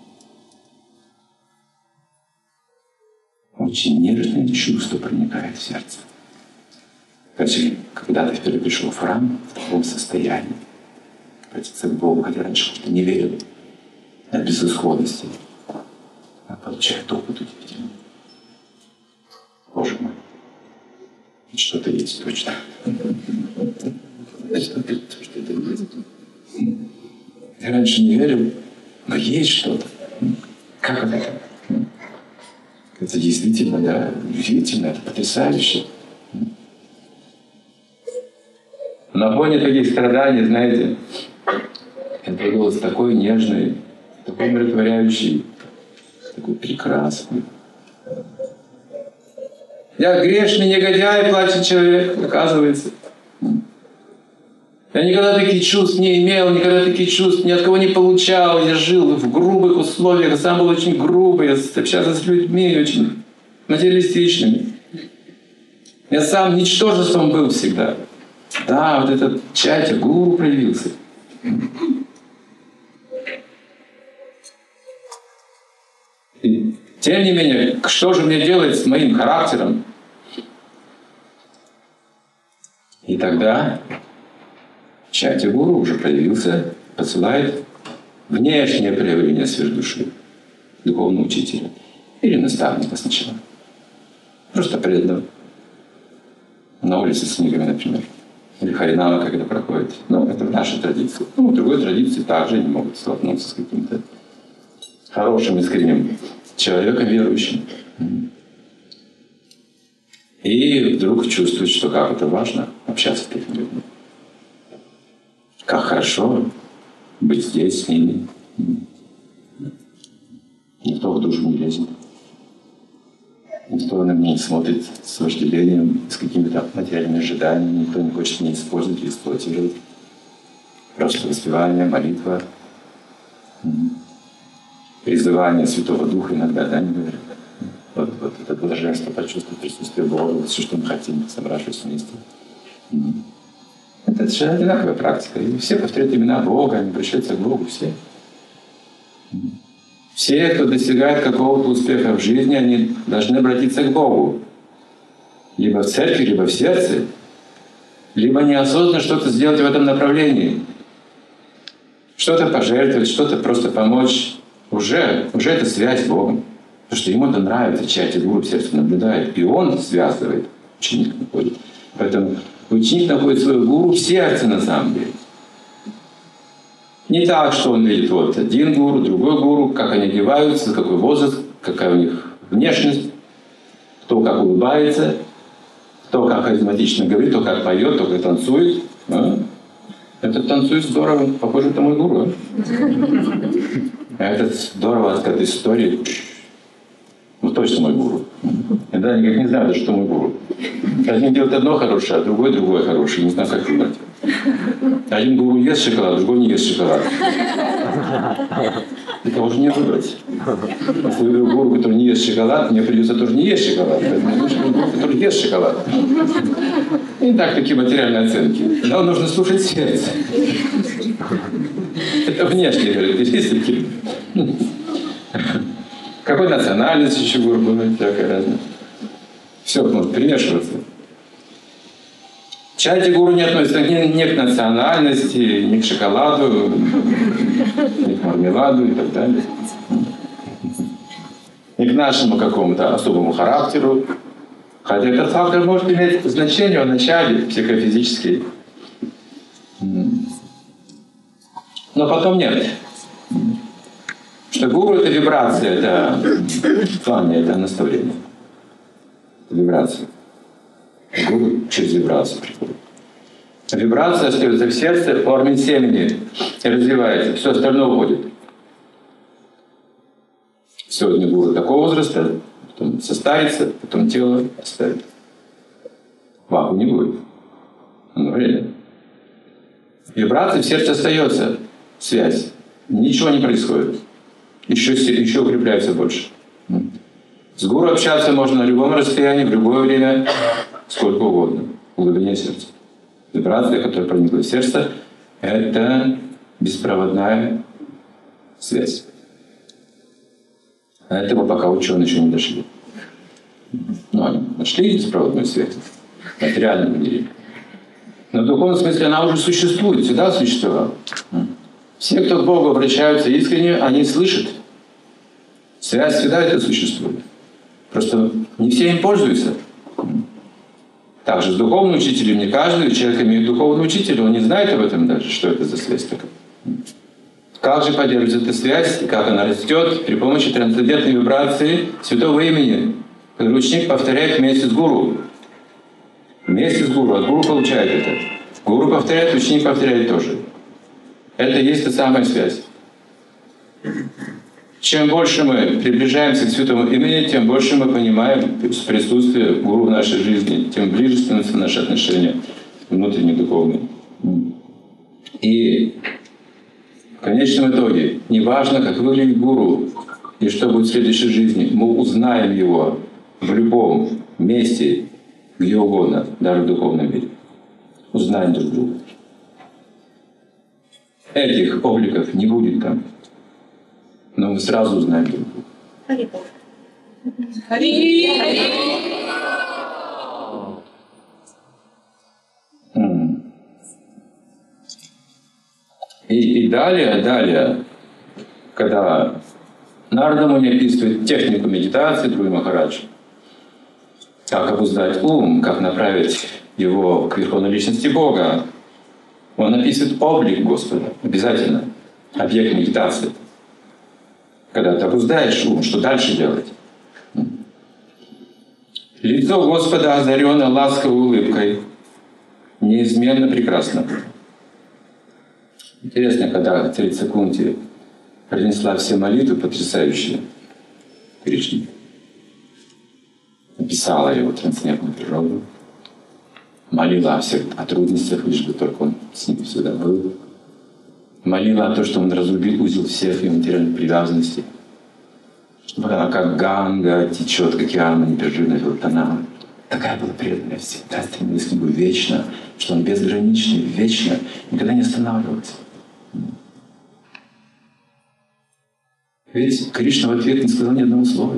Очень нежное чувство проникает в сердце. Если когда-то впервые пришел в храм в таком состоянии, обратиться к Богу, хотя раньше что-то не верил, от безысходности, а получает опыт удивительный. Боже мой, что-то есть точно. Что-то есть. Я раньше не верил, но есть что-то. Как это? Это действительно, да, удивительно, это потрясающе. На фоне таких страданий, знаете, это голос такой нежный, такой умиротворяющий, такой прекрасный. Я грешный негодяй, плачет человек, оказывается. Я никогда таких чувств не имел, никогда таких чувств ни от кого не получал. Я жил в грубых условиях, сам был очень грубый, я общался с людьми очень материалистичными. Я сам ничтожеством был всегда. Да, вот этот чайти-гуру проявился. И, тем не менее, что же мне делать с моим характером? И тогда чате гуру уже проявился, посылает внешнее проявление сверхдуши, духовного учителя или наставника сначала. Просто преданного. На улице с книгами, например. Или харинама, когда проходит. Ну, это в нашей традиции. Ну, в другой традиции также они могут столкнуться с каким-то хорошим, искренним человеком, верующим. И вдруг чувствует, что как это важно общаться с такими людьми. Как хорошо быть здесь с ними. Никто в душу не лезет. Никто на меня не смотрит с вожделением, с какими-то материальными ожиданиями. Никто не хочет меня использовать или эксплуатировать. Просто воспевание, молитва, призывание Святого Духа иногда, да, не говорят. Вот, вот это блаженство, почувствовать присутствие Бога, вот все, что мы хотим, собравшись вместе. Это же одинаковая практика. И все повторяют имена Бога, они обращаются к Богу, все. Все, кто достигает какого-то успеха в жизни, они должны обратиться к Богу. Либо в церкви, либо в сердце, либо неосознанно что-то сделать в этом направлении. Что-то пожертвовать, что-то просто помочь. Уже, уже это связь с Богом. Потому что ему это нравится, чате гуру в сердце наблюдает. И он связывает, ученик находит. Поэтому ученик находит свою гуру в сердце на самом деле. Не так, что он видит вот один гуру, другой гуру, как они одеваются, какой возраст, какая у них внешность, кто как улыбается, кто как харизматично говорит, кто как поет, кто как танцует. А? Этот танцует здорово, похоже, это мой гуру. А этот здорово рассказывает истории. Ну точно мой гуру. Я даже никак не знаю, даже что мой гуру. Один делает одно хорошее, а другой другое хорошее. Не знаю, как выбрать. Один гуру ест шоколад, другой не ест шоколад. Это уже не выбрать. Если я выберу гуру, который не ест шоколад, мне придется тоже не есть шоколад. Поэтому я выберу гуру, который ест шоколад. И так такие материальные оценки. Но нужно слушать сердце. Это внешние характеристики. Какой национальности еще гуру бывает, всякое разное. Все может перемешиваться. Чайте гуру не относится ни, ни к национальности, ни к шоколаду, ни к мармеладу и так далее. Ни к нашему какому-то особому характеру. Хотя этот фактор может иметь значение в начале психофизический. Но потом нет. Что гуру — это вибрация, это знание, это наставление. Это вибрация. Гуру через вибрацию приходит. Вибрация остается в сердце в форме семени и развивается. Все остальное уходит. Сегодня гуру такого возраста, потом состарится, потом тело оставит. Ваху не будет. Ну, время. Вибрация в сердце остается. Связь. Ничего не происходит. Еще, еще укрепляется больше. С гуру общаться можно на любом расстоянии, в любое время, сколько угодно, в глубине сердца. Вибрация, которая проникла в сердце, это беспроводная связь. А этого пока ученые еще не дошли. Но они нашли беспроводную связь в материальном мире. Но в духовном смысле она уже существует, всегда существовала. Все, кто к Богу обращаются искренне, они слышат. Связь всегда это существует. Просто не все им пользуются. Также с духовным учителем не каждый человек имеет духовного учителя, он не знает об этом даже, что это за связь такая. Как же поддерживать эту связь и как она растет при помощи трансцендентной вибрации святого имени, который ученик повторяет вместе с гуру. Вместе с гуру, от гуру получает это. Гуру повторяет, ученик повторяет тоже. Это и есть та самая связь. Чем больше мы приближаемся к святому имени, тем больше мы понимаем присутствие гуру в нашей жизни, тем ближе становятся наши отношения внутренние, духовные. И в конечном итоге, неважно, как выглядит гуру и что будет в следующей жизни, мы узнаем его в любом месте, где угодно, даже в духовном мире. Узнаем друг друга. Этих обликов не будет там. Но мы сразу узнаем друг друга. Хари Бог. Хари! И, и далее, далее, когда Нарада Муни описывает технику медитации Dhruva Махарадж, как обуздать ум, как направить его к верховной личности Бога, он описывает облик Господа обязательно, объект медитации. Когда ты обуздаешь ум, что дальше делать? Лицо Господа озарено ласковой улыбкой, неизменно прекрасно. Интересно, когда царица Кунти принесла все молитвы потрясающие Кришне, написала его трансцендентную природу, молила о всех о трудностях, лишь бы только он с ним всегда был, молила о том, что он разрубит узел всех ее материальных привязанностей, чтобы она как Ганга течет к океану непрерывно Вилтана. Такая была преданная, всегда стремилась к нему вечно, что он безграничный, вечно, никогда не останавливался. Ведь Кришна в ответ не сказал ни одного слова.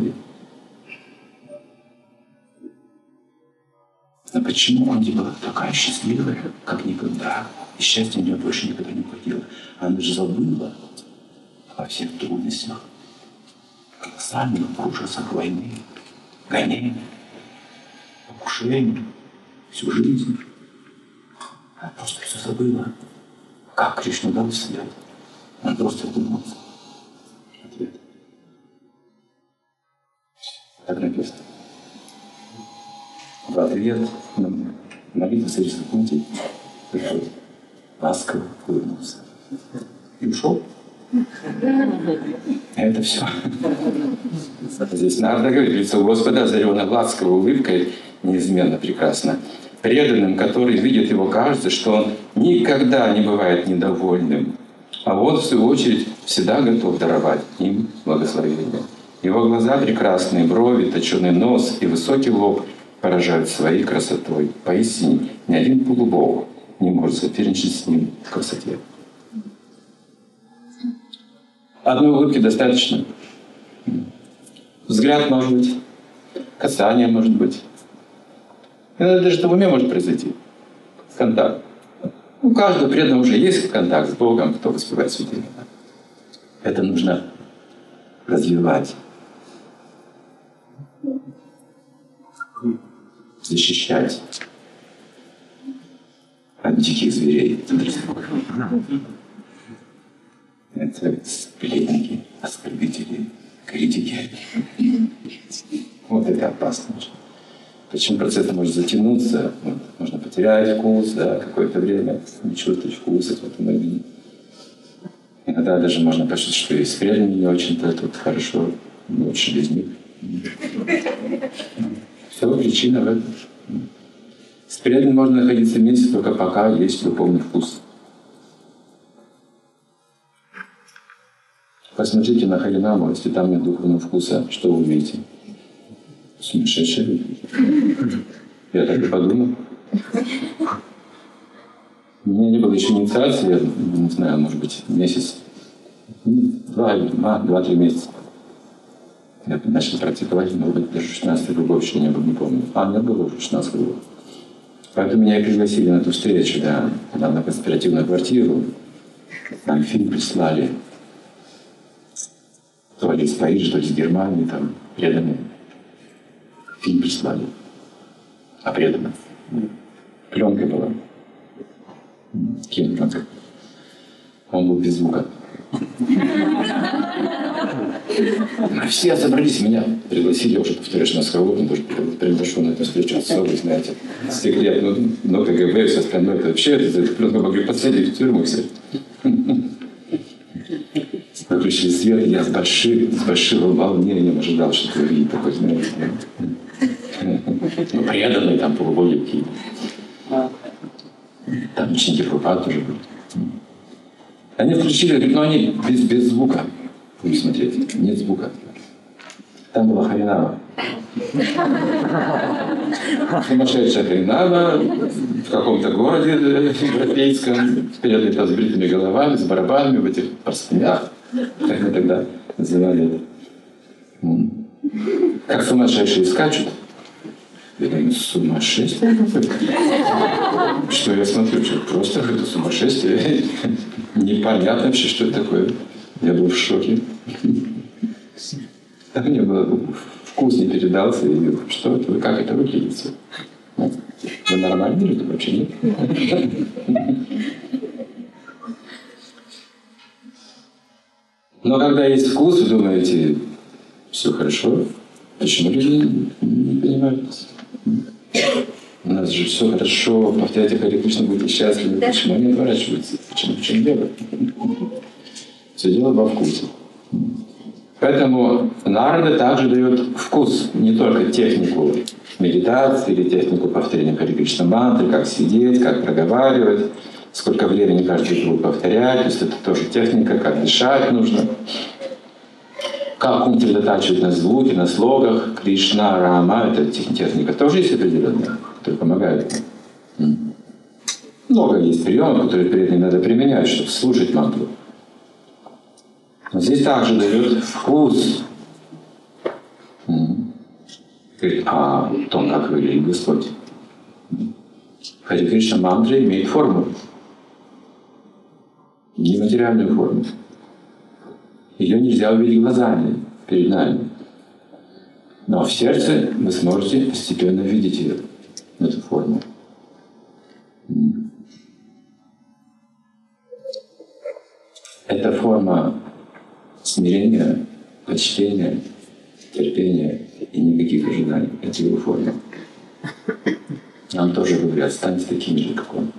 Но почему он не была такая счастливая, как никогда? И счастье у нее больше никогда не уходило. Она же забыла о всех трудностях, колоссальных ужасах войны, гонений, покушений, всю жизнь. Она просто все забыла. Как Кришна дал свет? Он просто думался. Ответ. Так написано. В ответ на молитву царицы Кунти пришел, ласково улыбнулся и ушел. Это все. Здесь Нарада говорит, лицо Господа озарено ласковой улыбкой, неизменно прекрасно. Преданным, который видит его, кажется, что он никогда не бывает недовольным, а вот, в свою очередь, всегда готов даровать им благословение. Его глаза прекрасные, брови, точеный нос и высокий лоб поражают своей красотой. Поистине, ни один полубог не может соперничать с ним в красоте. Одной улыбки достаточно. Взгляд может быть, касание может быть. Иногда даже в уме может произойти. Контакт. У каждого преданного уже есть контакт с Богом, кто воспевает святыни. Это нужно развивать. Защищать от диких зверей. Это сплетники, оскорбители, критики. Вот это опасно. Почему процесс может затянуться, вот, можно потерять вкус, да, какое-то время, не чувствовать вкуса в этом времени. Иногда даже можно почувствовать, что и с преданными не очень-то тут хорошо, лучше без них. Все, причина в этом. С преданными можно находиться вместе только пока есть духовный вкус. Посмотрите на Харинаму, если там нет духовного вкуса, что вы увидите? Сумасшедшие люди. Я так и подумал. У меня не было еще инициации, я не знаю, может быть, месяц, два, два-три месяца. Я начал практиковать, может быть, даже шестнадцать годов еще не было, не помню. А, мне было уже шестнадцать годов. Поэтому меня и пригласили на эту встречу, да, на конспиративную квартиру. Там фильм прислали. То ли из Парижа, то ли из Германии, там, преданные. Фильм прислали. А преданных. Пленка была. Кинопленка. Он был без звука. Все собрались, меня пригласили, я уже повторяю, что на Сковородном тоже приглашу на эту встречу особо, знаете, секрет, ну, ну КГБ, все остальное, это вообще, эту пленку могли подсадить в тюрьму все. Выключили свет, и я с большим, с большим волнением ожидал, что ты увидишь такой, знаете, ну, преданный, там, полубоги какие-то. Там ученики Прабхупады тоже были. Они включили, но они без, без звука. Будем смотреть, нет звука. Там была Харинама. Сумасшедшая Харинама в каком-то городе европейском, с передними разбитыми головами, с барабанами в этих простынях, как мы тогда называли это. Как сумасшедшие скачут. Я думаю, сумасшествие. Что я смотрю, что просто это сумасшествие. Непонятно вообще, что это такое. Я был в шоке. А мне было вкус не передался. И я, что это, как это выглядит? Вы нормальные люди вообще, нет? Но когда есть вкус, вы думаете, все хорошо. Почему люди не понимают? У нас же все хорошо, повторяйте Харе Кришна, будете счастливы. Почему они отворачиваются? Почему? В чем дело? Все дело во вкусе. Поэтому Нарада также дает вкус, не только технику медитации или технику повторения Харе Кришна мантры, как сидеть, как проговаривать, сколько времени каждый круг повторять. То есть это тоже техника, как дышать нужно. Как ум сосредотачивать на звуке, на слогах. Кришна, Рама — это техника тоже есть определенная, которая помогает. Много есть приемов, которые перед ним надо применять, чтобы слушать мантру. Но здесь также дает вкус. Говорит о том, как выглядит Господь. Харе Кришна мантра имеет форму. Нематериальную форму. Ее нельзя увидеть глазами перед нами. Но в сердце вы сможете постепенно видеть ее, эту форму. Это форма смирения, почтения, терпения и никаких ожиданий. Это его форма. Нам тоже говорят, станьте такими же, как он.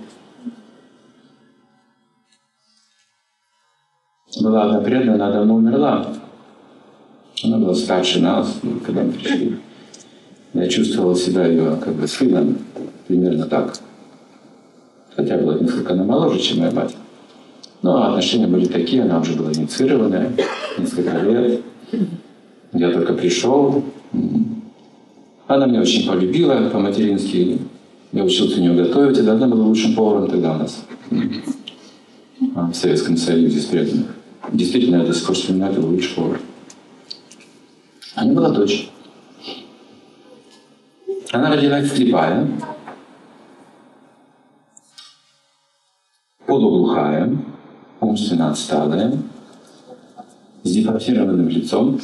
Была одна преданная, она давно умерла. Она была старше нас, когда мы пришли. Я чувствовал себя ее как бы сыном, примерно так. Хотя была несколько она моложе, чем моя мать. Но отношения были такие, она уже была инициированная, несколько лет. Я только пришел. Она меня очень полюбила по-матерински. Я учился у нее готовить, и давно был лучшим поваром тогда у нас в Советском Союзе с преданных. Действительно, я до сих пор вспоминаю, был лучший повар. А у нее была дочь. Она родилась слепая, полуглухая, умственно отсталая, с деформированным лицом.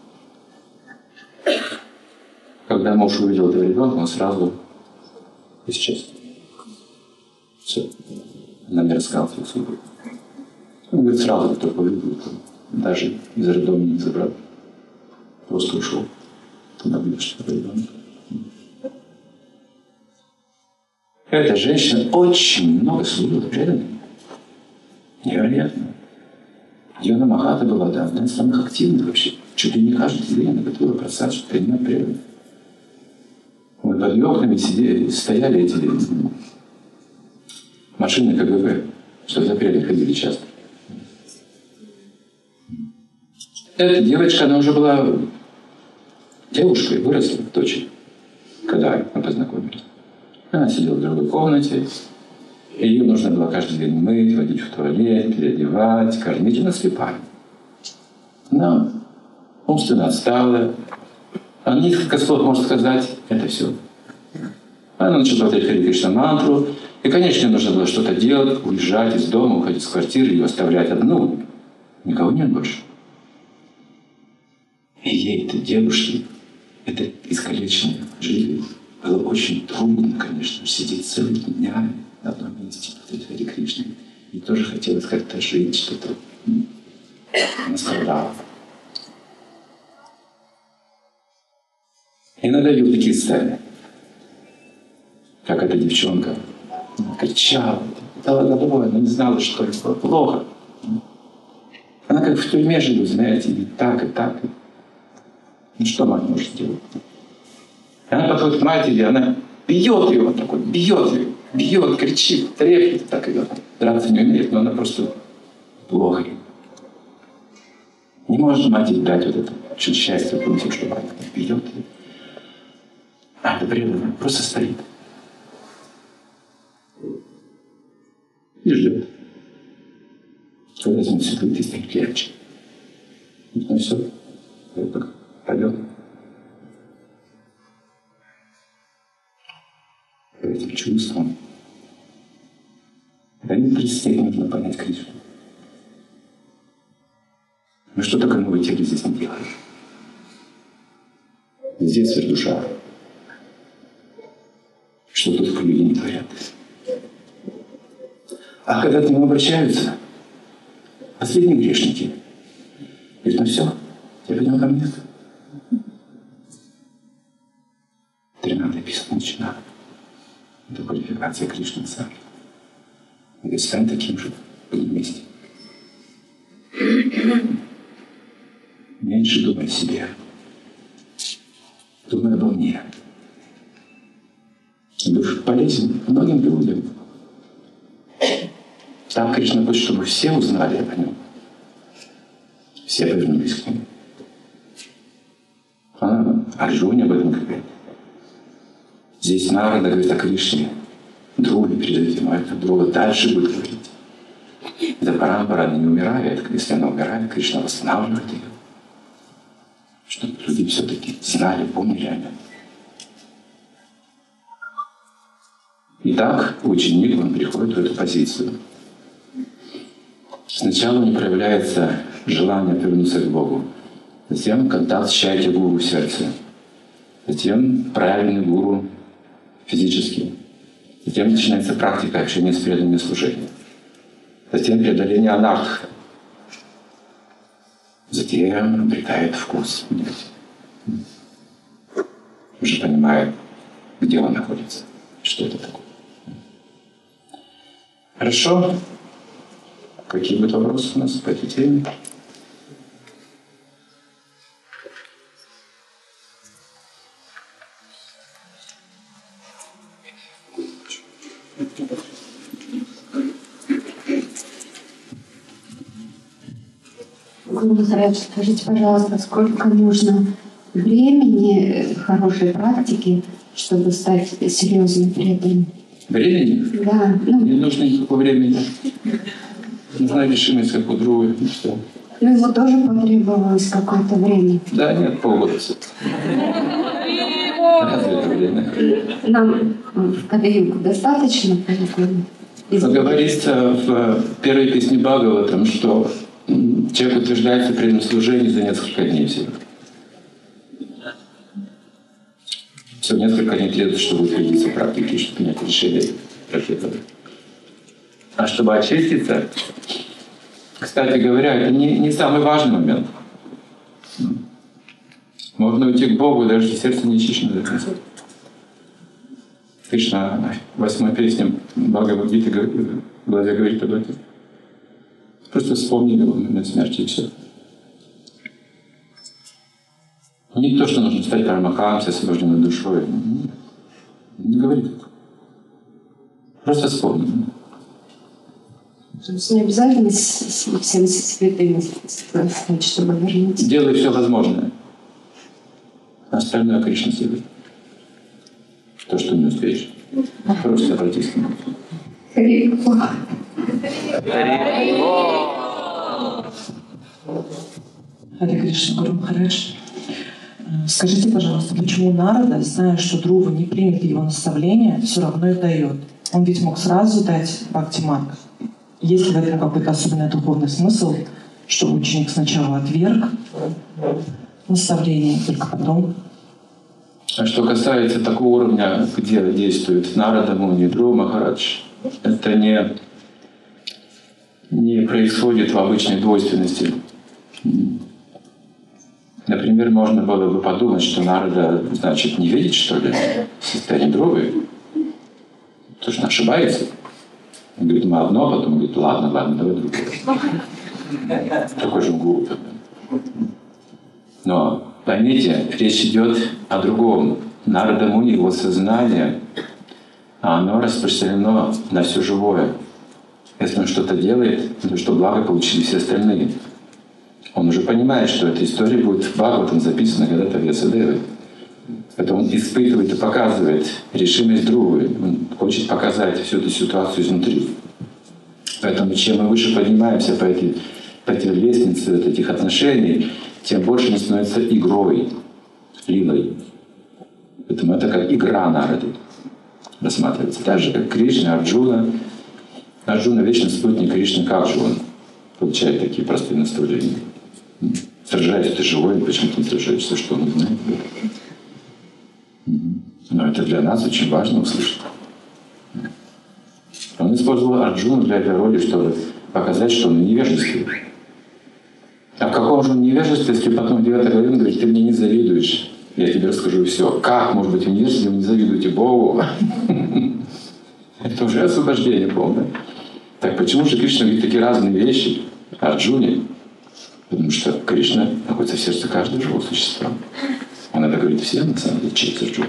Когда муж увидел этого ребенка, он сразу исчез. Все. Она мне рассказала свою судьбу. Он говорит, сразу только увидел, даже из роддома не забрал. Просто ушел. Туда видишь этого ребенка. Эта женщина очень много служила преданным. Невероятно. Йона Махата была, да, одна из самых активных вообще. Чуть ли не каждый день она готова бросать, чтобы принимать преданных. Мы под ее окнами сидели, стояли эти машины КГБ, что за преданных ходили часто. Эта девочка, она уже была девушкой, выросла, дочь, когда мы познакомились. Она сидела в другой комнате, и ее нужно было каждый день мыть, водить в туалет, переодевать, кормить. Она слепая. Она умственно отстала. Она несколько слов может сказать, это все. Она начала повторять Харе Кришна мантру. И, конечно, нужно было что-то делать, уезжать из дома, уходить с квартиры, ее оставлять одну. Никого нет больше. И ей, этой девушке, это искалеченной жизни, было очень трудно, конечно, сидеть целыми днями на одном месте, повторять Харе Кришна. И тоже хотелось как-то жить, что-то наслаждаться. И иногда видел такие сцены, как эта девчонка кричала, дала головой, она не знала, что это было плохо. Она как в тюрьме живет, знаете, и так, и так. Ну что мать может сделать? И она подходит к матери, она бьет ее вот такой, бьет ее, бьет, кричит, трепет, так ее. Драться не умеет, но она просто плохо. Не может матери дать вот это счастье, помните, что мать бьет ее. А это преданно, просто стоит. И ждет. Когда он сидит, и станет легче. Ну все, это пойдет. чувствам. Это не тридцать степени нужно понять Кришну. Но что только новый теле здесь не делает. Здесь в душа. Что тут люди не творят. А когда к нему обращаются, последние грешники, говорят, ну все, я пойдем ко мне. тринадцатый эпизод начинает. Это квалификация Кришны сам. И говорит, стань таким же, будем вместе. Меньше думай о себе. Думай обо мне. Дух полезен многим людям. Там Кришна хочет, чтобы все узнали о нем. Все повернулись к нему. А Арджуне об этом говорит. Здесь Нарада говорит о Кришне. Друга передает ему, а это друга дальше будет говорить. Эта парампара не умирает. Если она умирает, Кришна восстанавливает ее. Чтобы люди все-таки знали, помнили о нем. Итак, ученик, он приходит в эту позицию. Сначала у него проявляется желание повернуться к Богу. Затем контакт с чайти гуру в сердце. Затем правильный гуру физически. Затем начинается практика общения с преданными служения. Затем преодоление анарха. Затем обретает вкус. Уже понимает, где он находится, что это такое. Хорошо. Какие будут вопросы у нас по этой теме? Гуру, скажите, пожалуйста, сколько нужно времени хорошей практики, чтобы стать серьезным преданным? Времени? Да. Ну, не нужно никакого времени. Нужна решимость, как у друга. Ну, ему тоже потребовалось какое-то время. Да, нет, полгода. Разве это время? Нам в Кали-югу достаточно полгода? Говорится в первой песне Бхагаватам, что человек утверждается при служении за несколько дней всего. Все, несколько дней требуется, чтобы утвердиться в практике, чтобы принять решение практиковать. А чтобы очиститься, кстати говоря, это не, не самый важный момент. Можно уйти к Богу, даже если сердце не очищено до конца. Кришна в восьмой песне Бхагавад-гиты главе говорит об этом. Просто вспомнили его момент смерти и все. Не то, что нужно стать парамахамсой, освобожденной душой. Не говорит это. Просто вспомнили. То есть не обязательно всем святыми стать, чтобы вернуться. Делай все возможное. Остальное Кришна сделает. То, что не успеешь. Просто обратись к нему. Харе Кришна, Гуру Махарадж. Скажите, пожалуйста, почему Нарада, зная, что Друва не примет его наставления, все равно их дает? Он ведь мог сразу дать Бхакти-марг. Есть ли в этом какой-то особенный духовный смысл, что ученик сначала отверг наставление, только потом? А что касается такого уровня, где действует Нарада, Муни, Друва, Махарадж, это не, не происходит в обычной двойственности. Например, можно было бы подумать, что Нарада, значит, не видит, что ли, состояние Друвы. Потому что он ошибается. Он говорит, мы одно, а потом говорит, ладно, ладно, давай другое. Такой же гуру. Но поймите, речь идет о другом. Нарада Муни, его сознание, оно распространено на все живое. Если он что-то делает, то что благо получили все остальные. Он уже понимает, что эта история будет в Бхагаватам записана когда-то в Вьясадеве. Это он испытывает и показывает решимость Друвы. Он хочет показать всю эту ситуацию изнутри. Поэтому чем мы выше поднимаемся по этой, по этой лестнице этих отношений, тем больше они становятся игрой, лилой. Поэтому это как игра Нарады. рассматривается. Так же, как Кришна, Арджуна. Арджуна — вечный спутник Кришны, как же он получает такие простые наставления. Сражаясь, ты живой, почему ты не сражаешься, что он знает? Но это для нас очень важно услышать. Он использовал Арджуну для этой роли, чтобы показать, что он невежественный. А в каком же он невежестве, если потом в девятой главе он говорит, ты мне не завидуешь, я тебе расскажу все. Как может быть в невежестве, вы не завидуете Богу? Это уже освобождение полное. Так почему же Кришна говорит такие разные вещи Арджуне? Потому что Кришна находится в сердце каждого живого существа. Он это говорит всем, на самом деле, через Арджуну.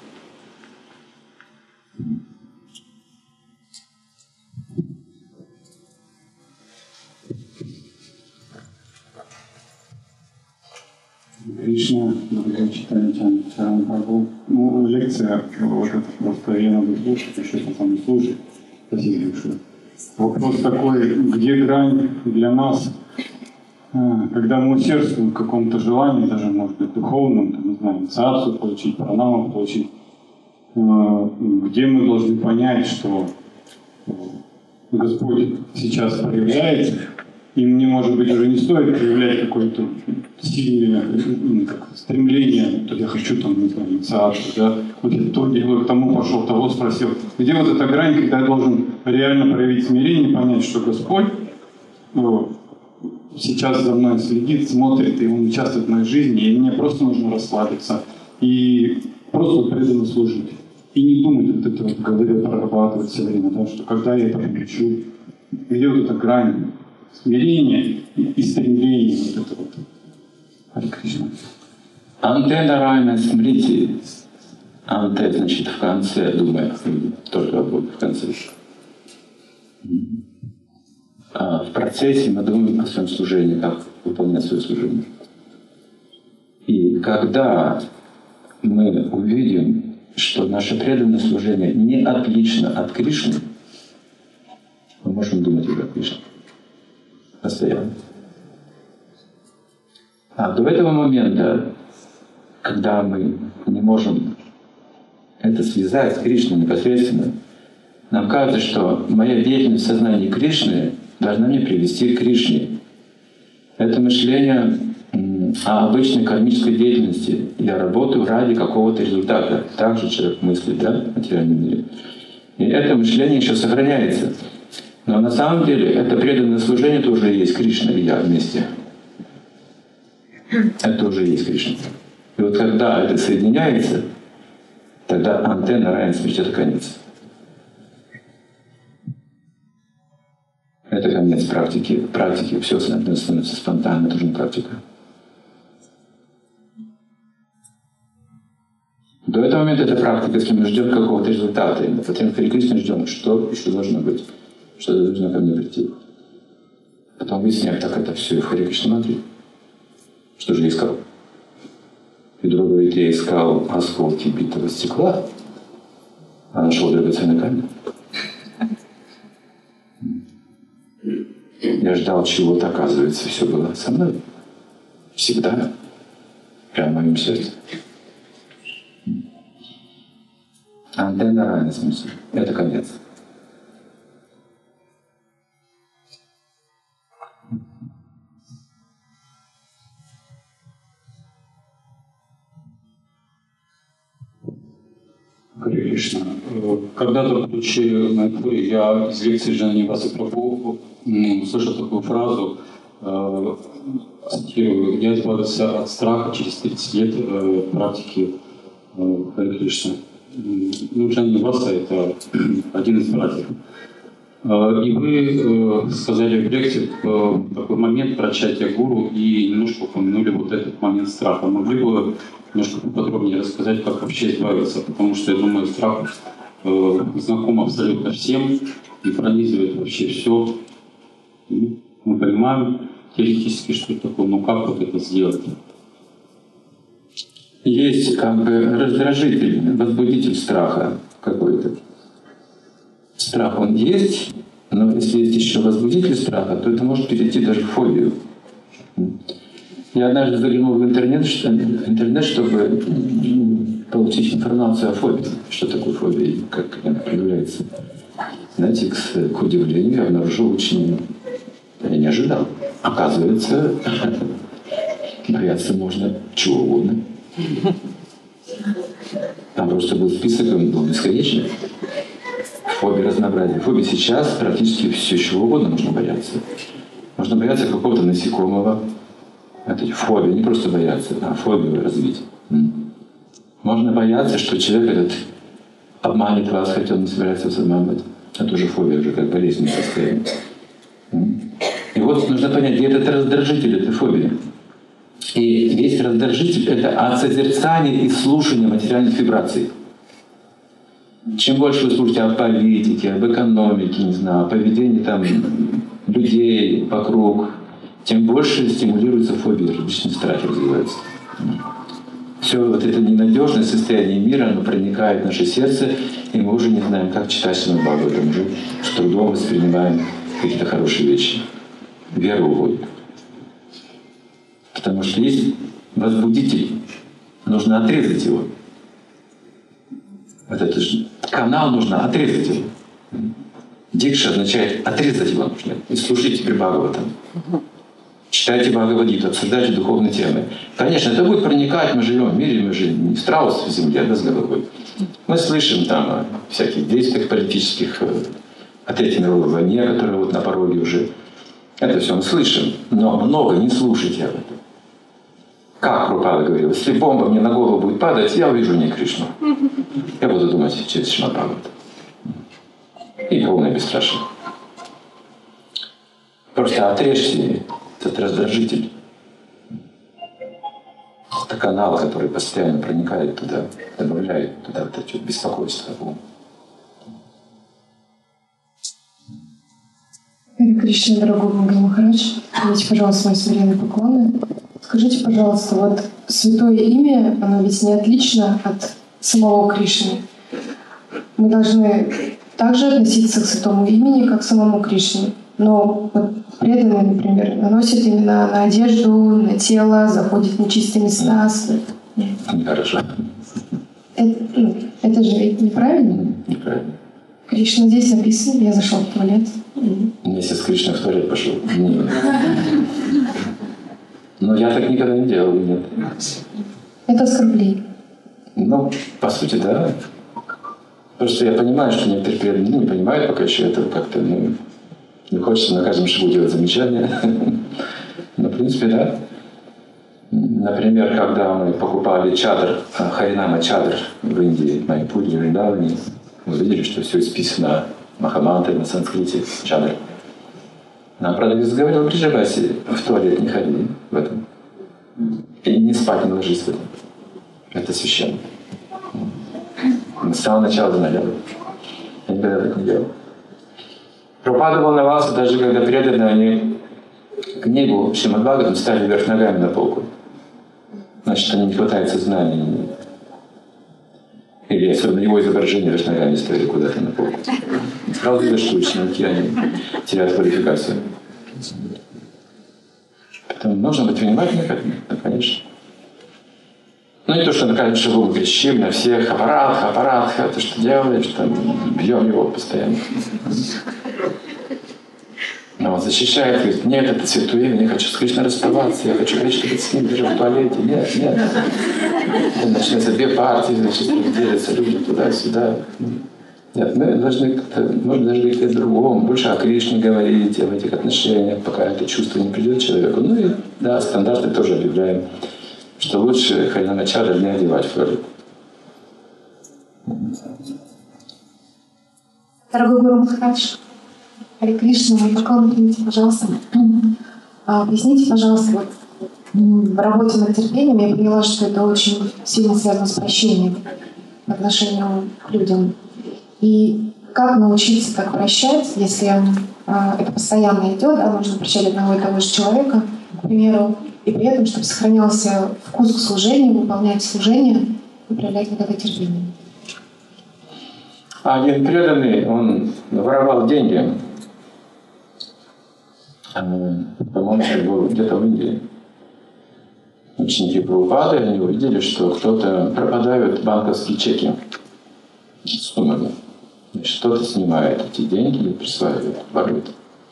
Кришна, благодаря читанию Чаран Прабху. Ну, лекция, вот это просто ее надо слушать, еще потом слушать. Спасибо большое. Вопрос такой, где грань для нас, когда мы усердствуем в каком-то желании, даже, может быть, духовном, там, не знаю, инициацию получить, пранаму получить, где мы должны понять, что Господь сейчас проявляется, и мне, может быть, уже не стоит проявлять какое-то сильное ну, как, стремление, то я хочу там, не знаю, инициацию, да, вот я то делаю, к тому пошел, того спросил. Где вот эта грань, когда я должен реально проявить смирение, понять, что Господь ну, сейчас за мной следит, смотрит, и Он участвует в моей жизни, и мне просто нужно расслабиться и просто преданно служить. И не думать вот это вот в голове прорабатывать все время, да, что когда я это хочу, где вот эта грань смирения и стремления вот это вот. Харе Кришна. Анте Нарайна Смрити. Анте значит в конце, думаю, только будет в конце. А в процессе мы думаем о своем служении, как выполнять свое служение. И когда мы увидим, что наше преданное служение не отлично от Кришны, мы можем думать уже о Кришне. Постоянно. А до этого момента, когда мы не можем это связать с Кришной непосредственно, нам кажется, что моя деятельность в сознании Кришны должна мне привести к Кришне. Это мышление о обычной кармической деятельности. Я работаю ради какого-то результата. Так же человек мыслит, да, в материальном мире. И это мышление еще сохраняется. Но на самом деле это преданное служение тоже есть Кришна и я вместе. Это тоже есть Кришна. И вот когда это соединяется, тогда антенна Нарайна Смрити — это конец. Это конец практики. Практики все становится спонтанно, это уже не практика. До этого момента это практика, если мы ждем какого-то результата. И потом в Харе Кришне ждем, что еще должно быть, что должно ко мне прийти. Потом выясняем, так это все и в Харе Кришне Мантре. Что же я искал? И друг говорит, я искал осколки битого стекла, а нашел драгоценный камень. Я ждал чего-то, оказывается, все было со мной. Всегда. Прямо в моем сердце. Антенна Нарайна Смрити — это конец. Харе Кришна. Когда-то, будучи на Куре, я из лекции Джананивасы Прабху услышал такую фразу, цитирую, я избавился от страха через тридцать лет практики Харе Кришны. Ну, Джананиваса — это один из братьев. И вы сказали в лекции такой момент прочатия гуру и немножко упомянули вот этот момент страха. Могли бы немножко поподробнее рассказать, как вообще избавиться? Потому что, я думаю, страх знаком абсолютно всем и пронизывает вообще все. Мы понимаем теоретически, что это такое, но как вот это сделать? Есть как бы раздражитель, возбудитель страха какой-то. Страх он есть, но если есть еще возбудитель страха, то это может перейти даже в фобию. Я однажды заглянул в интернет, интернет, чтобы получить информацию о фобии. Что такое фобия и как она проявляется. Знаете, к, к удивлению, я обнаружил очень... Я не ожидал. Оказывается, бояться можно чего угодно. Там просто был список, он был бесконечный. Фобии разнообразия. Фобии сейчас практически все, чего угодно можно бояться. Можно бояться какого-то насекомого. Это фобия, не просто бояться, а фобию развить. Можно бояться, что человек этот обманет вас, хотя он не собирается вас обманывать. Это уже фобия, уже как болезненное состояние. И вот нужно понять, где этот раздражитель этой фобии. И весь раздражитель — это от созерцания и слушания материальных вибраций. Чем больше вы слушаете о политике, об экономике, не знаю, о поведении там людей вокруг, тем больше стимулируется фобия, различные страхи развиваются. Все вот это ненадежное состояние мира, оно проникает в наше сердце, и мы уже не знаем, как читать Шримад Бхагаватам, уже с трудом воспринимаем какие-то хорошие вещи. Вера уводит. Потому что есть возбудитель, нужно отрезать его. Вот этот же канал нужно отрезать его. Дикша означает отрезать его нужно. И слушайте теперь Бхагаватам. Читайте Бхагавад-гиту, обсуждайте духовные темы. Конечно, это будет проникать, мы живем в мире, мы же не страус в земле, да, с головой. Мы слышим там о всяких действиях политических, о Третьей мировой войне, которая вот на пороге уже. Это все мы слышим, но много не слушайте об этом. Как Прабхупада говорил, если бомба мне на голову будет падать, я увижу не Кришну. Я буду думать через Шримад Бхагаватам. И полное бесстрашие. Просто отрежьте этот раздражитель. Это канал, который постоянно проникает туда, добавляет туда вот это беспокойство. Харе Кришна, дорогой Гуру Махарадж, примите, пожалуйста, мои смиренные поклоны. Скажите, пожалуйста, вот святое имя, оно ведь не отлично от самого Кришны. Мы должны также относиться к святому имени, как к самому Кришне. Но вот преданные, например, наносят имена на одежду, на тело, заходят в нечистые места. Нехорошо. Это, ну, это же ведь неправильно? Неправильно. Кришна здесь написано, я зашел в туалет. Вместе с Кришной в туалет пошел. Нет. Но я так никогда не делал, нет. Это оскорбление. Ну, по сути, да. Просто я понимаю, что некоторые преданные не понимают пока еще этого как-то, ну, не хочется на каждом шагу делать замечания. Но, в принципе, да. Например, когда мы покупали чадр, Харинама чадр в Индии, в Майпуре, в Вриндаване, мы видели, что все исписано махамантрой на санскрите, чадр. Нам продавец говорил, приживайся, в туалет не ходи в этом. И не спать, не ложись в этом. Это священно. Мы с самого начала знали. Я никогда так не делал. Прабхупада волновался, даже когда преданные, они книгу Шримад Бхагаватам ставили вверх ногами на полку. Значит, они не хватает сознания. Или особенно его изображение вверх ногами ставили куда-то на полку. Сразу видно, что ученики, они теряют квалификацию. Поэтому нужно быть внимательным к этому, да, конечно. Ну, не то, что на каждом шагу мы кричим на всех: аппарат, аппарат, ты что делаешь, там, бьем его постоянно. Но он защищает, говорит: нет, это святое имя, я хочу с Кришной расставаться, я хочу вечно быть с ним даже в туалете. Нет, нет. И начинаются две партии, значит, делятся люди туда-сюда. Нет, мы должны как-то, может, даже говорить о другом, больше о Кришне говорить, об этих отношениях, пока это чувство не придет человеку. Ну и, да, стандарты тоже объявляем, что лучше Харинама чадр не одевать в туалет. Дорогой Гуру Махарадж, Харе Кришна, мой поклон примите, пожалуйста. А, объясните, пожалуйста, вот в работе над терпением я поняла, что это очень сильно связано с прощением по отношению к людям. И как научиться так прощать, если а, это постоянно идет, да, нужно прощать одного и того же человека, к примеру, и при этом, чтобы сохранялся вкус к служению, выполнять служение и проявлять вот это терпение. Один преданный, он воровал деньги. По-моему, это было где-то в Индии. ученики Прабхупады, они увидели, что кто-то пропадают банковские чеки с суммами. Что-то снимает эти деньги и присваивает, ворует.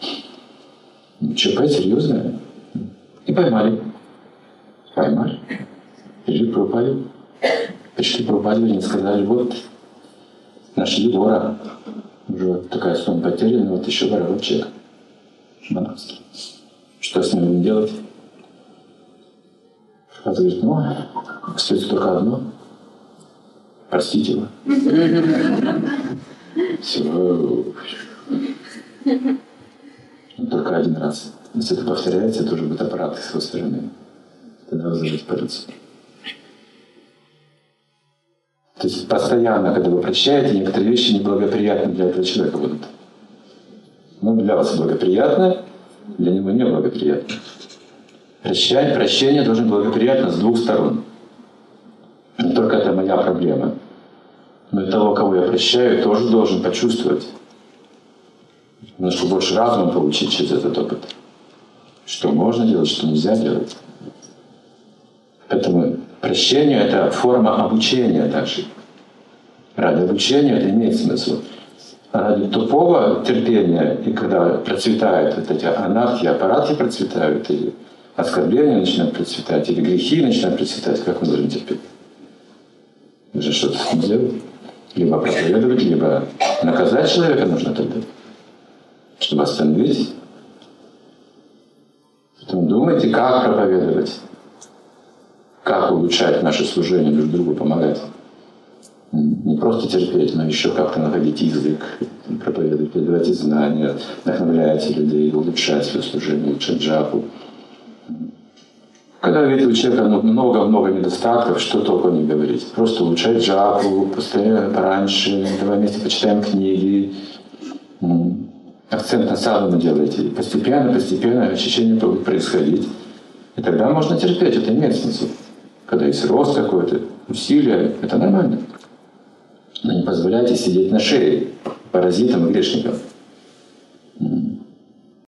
ЧП серьезное. И поймали. Поймали. Пришли к Прабхупаде. Пришли к Прабхупаде, они сказали, вот, нашли вора. Уже вот такая сумма потеряна, вот еще воровой чек. Банковский. Что с ним делать? Прабхупада говорит, ну, остается только одно. Простить его. Все. Только один раз. Если это повторяется, это уже будет аппарат с его стороны. Тогда вызовет полицию. То есть постоянно, когда вы прощаете, некоторые вещи неблагоприятны для этого человека будут. Ну, для вас благоприятно, для него неблагоприятно. Прощение, прощение должно быть благоприятно с двух сторон. Не только это моя проблема. Но и того, кого я прощаю, тоже должен почувствовать. Немножко больше разума получить через этот опыт. Что можно делать, что нельзя делать. Поэтому прощение – это форма обучения также. Ради обучения это имеет смысл. А ради тупого терпения, и когда процветают вот эти анархии, аппараты процветают, или оскорбления начинают процветать, или грехи начинают процветать, как мы должны терпеть? Нужно что-то с ним делать. Либо проповедовать, либо наказать человека нужно тогда, чтобы остановить. Поэтому думайте, как проповедовать, как улучшать наше служение, друг другу помогать. Не просто терпеть, но еще как-то находить язык, проповедовать, передавать знания, вдохновлять людей, улучшать свое служение, улучшать джапу. Когда видите у человека много-много недостатков, что только не говорить. Просто улучшать джапу, постоянно пораньше, давай вместе почитаем книги. Акцент на садхану делайте. Постепенно, постепенно очищение будет происходить. И тогда можно терпеть, это имеет смысл. Когда есть рост какой-то, усилия, это нормально. Но не позволяйте сидеть на шее паразитам и грешникам.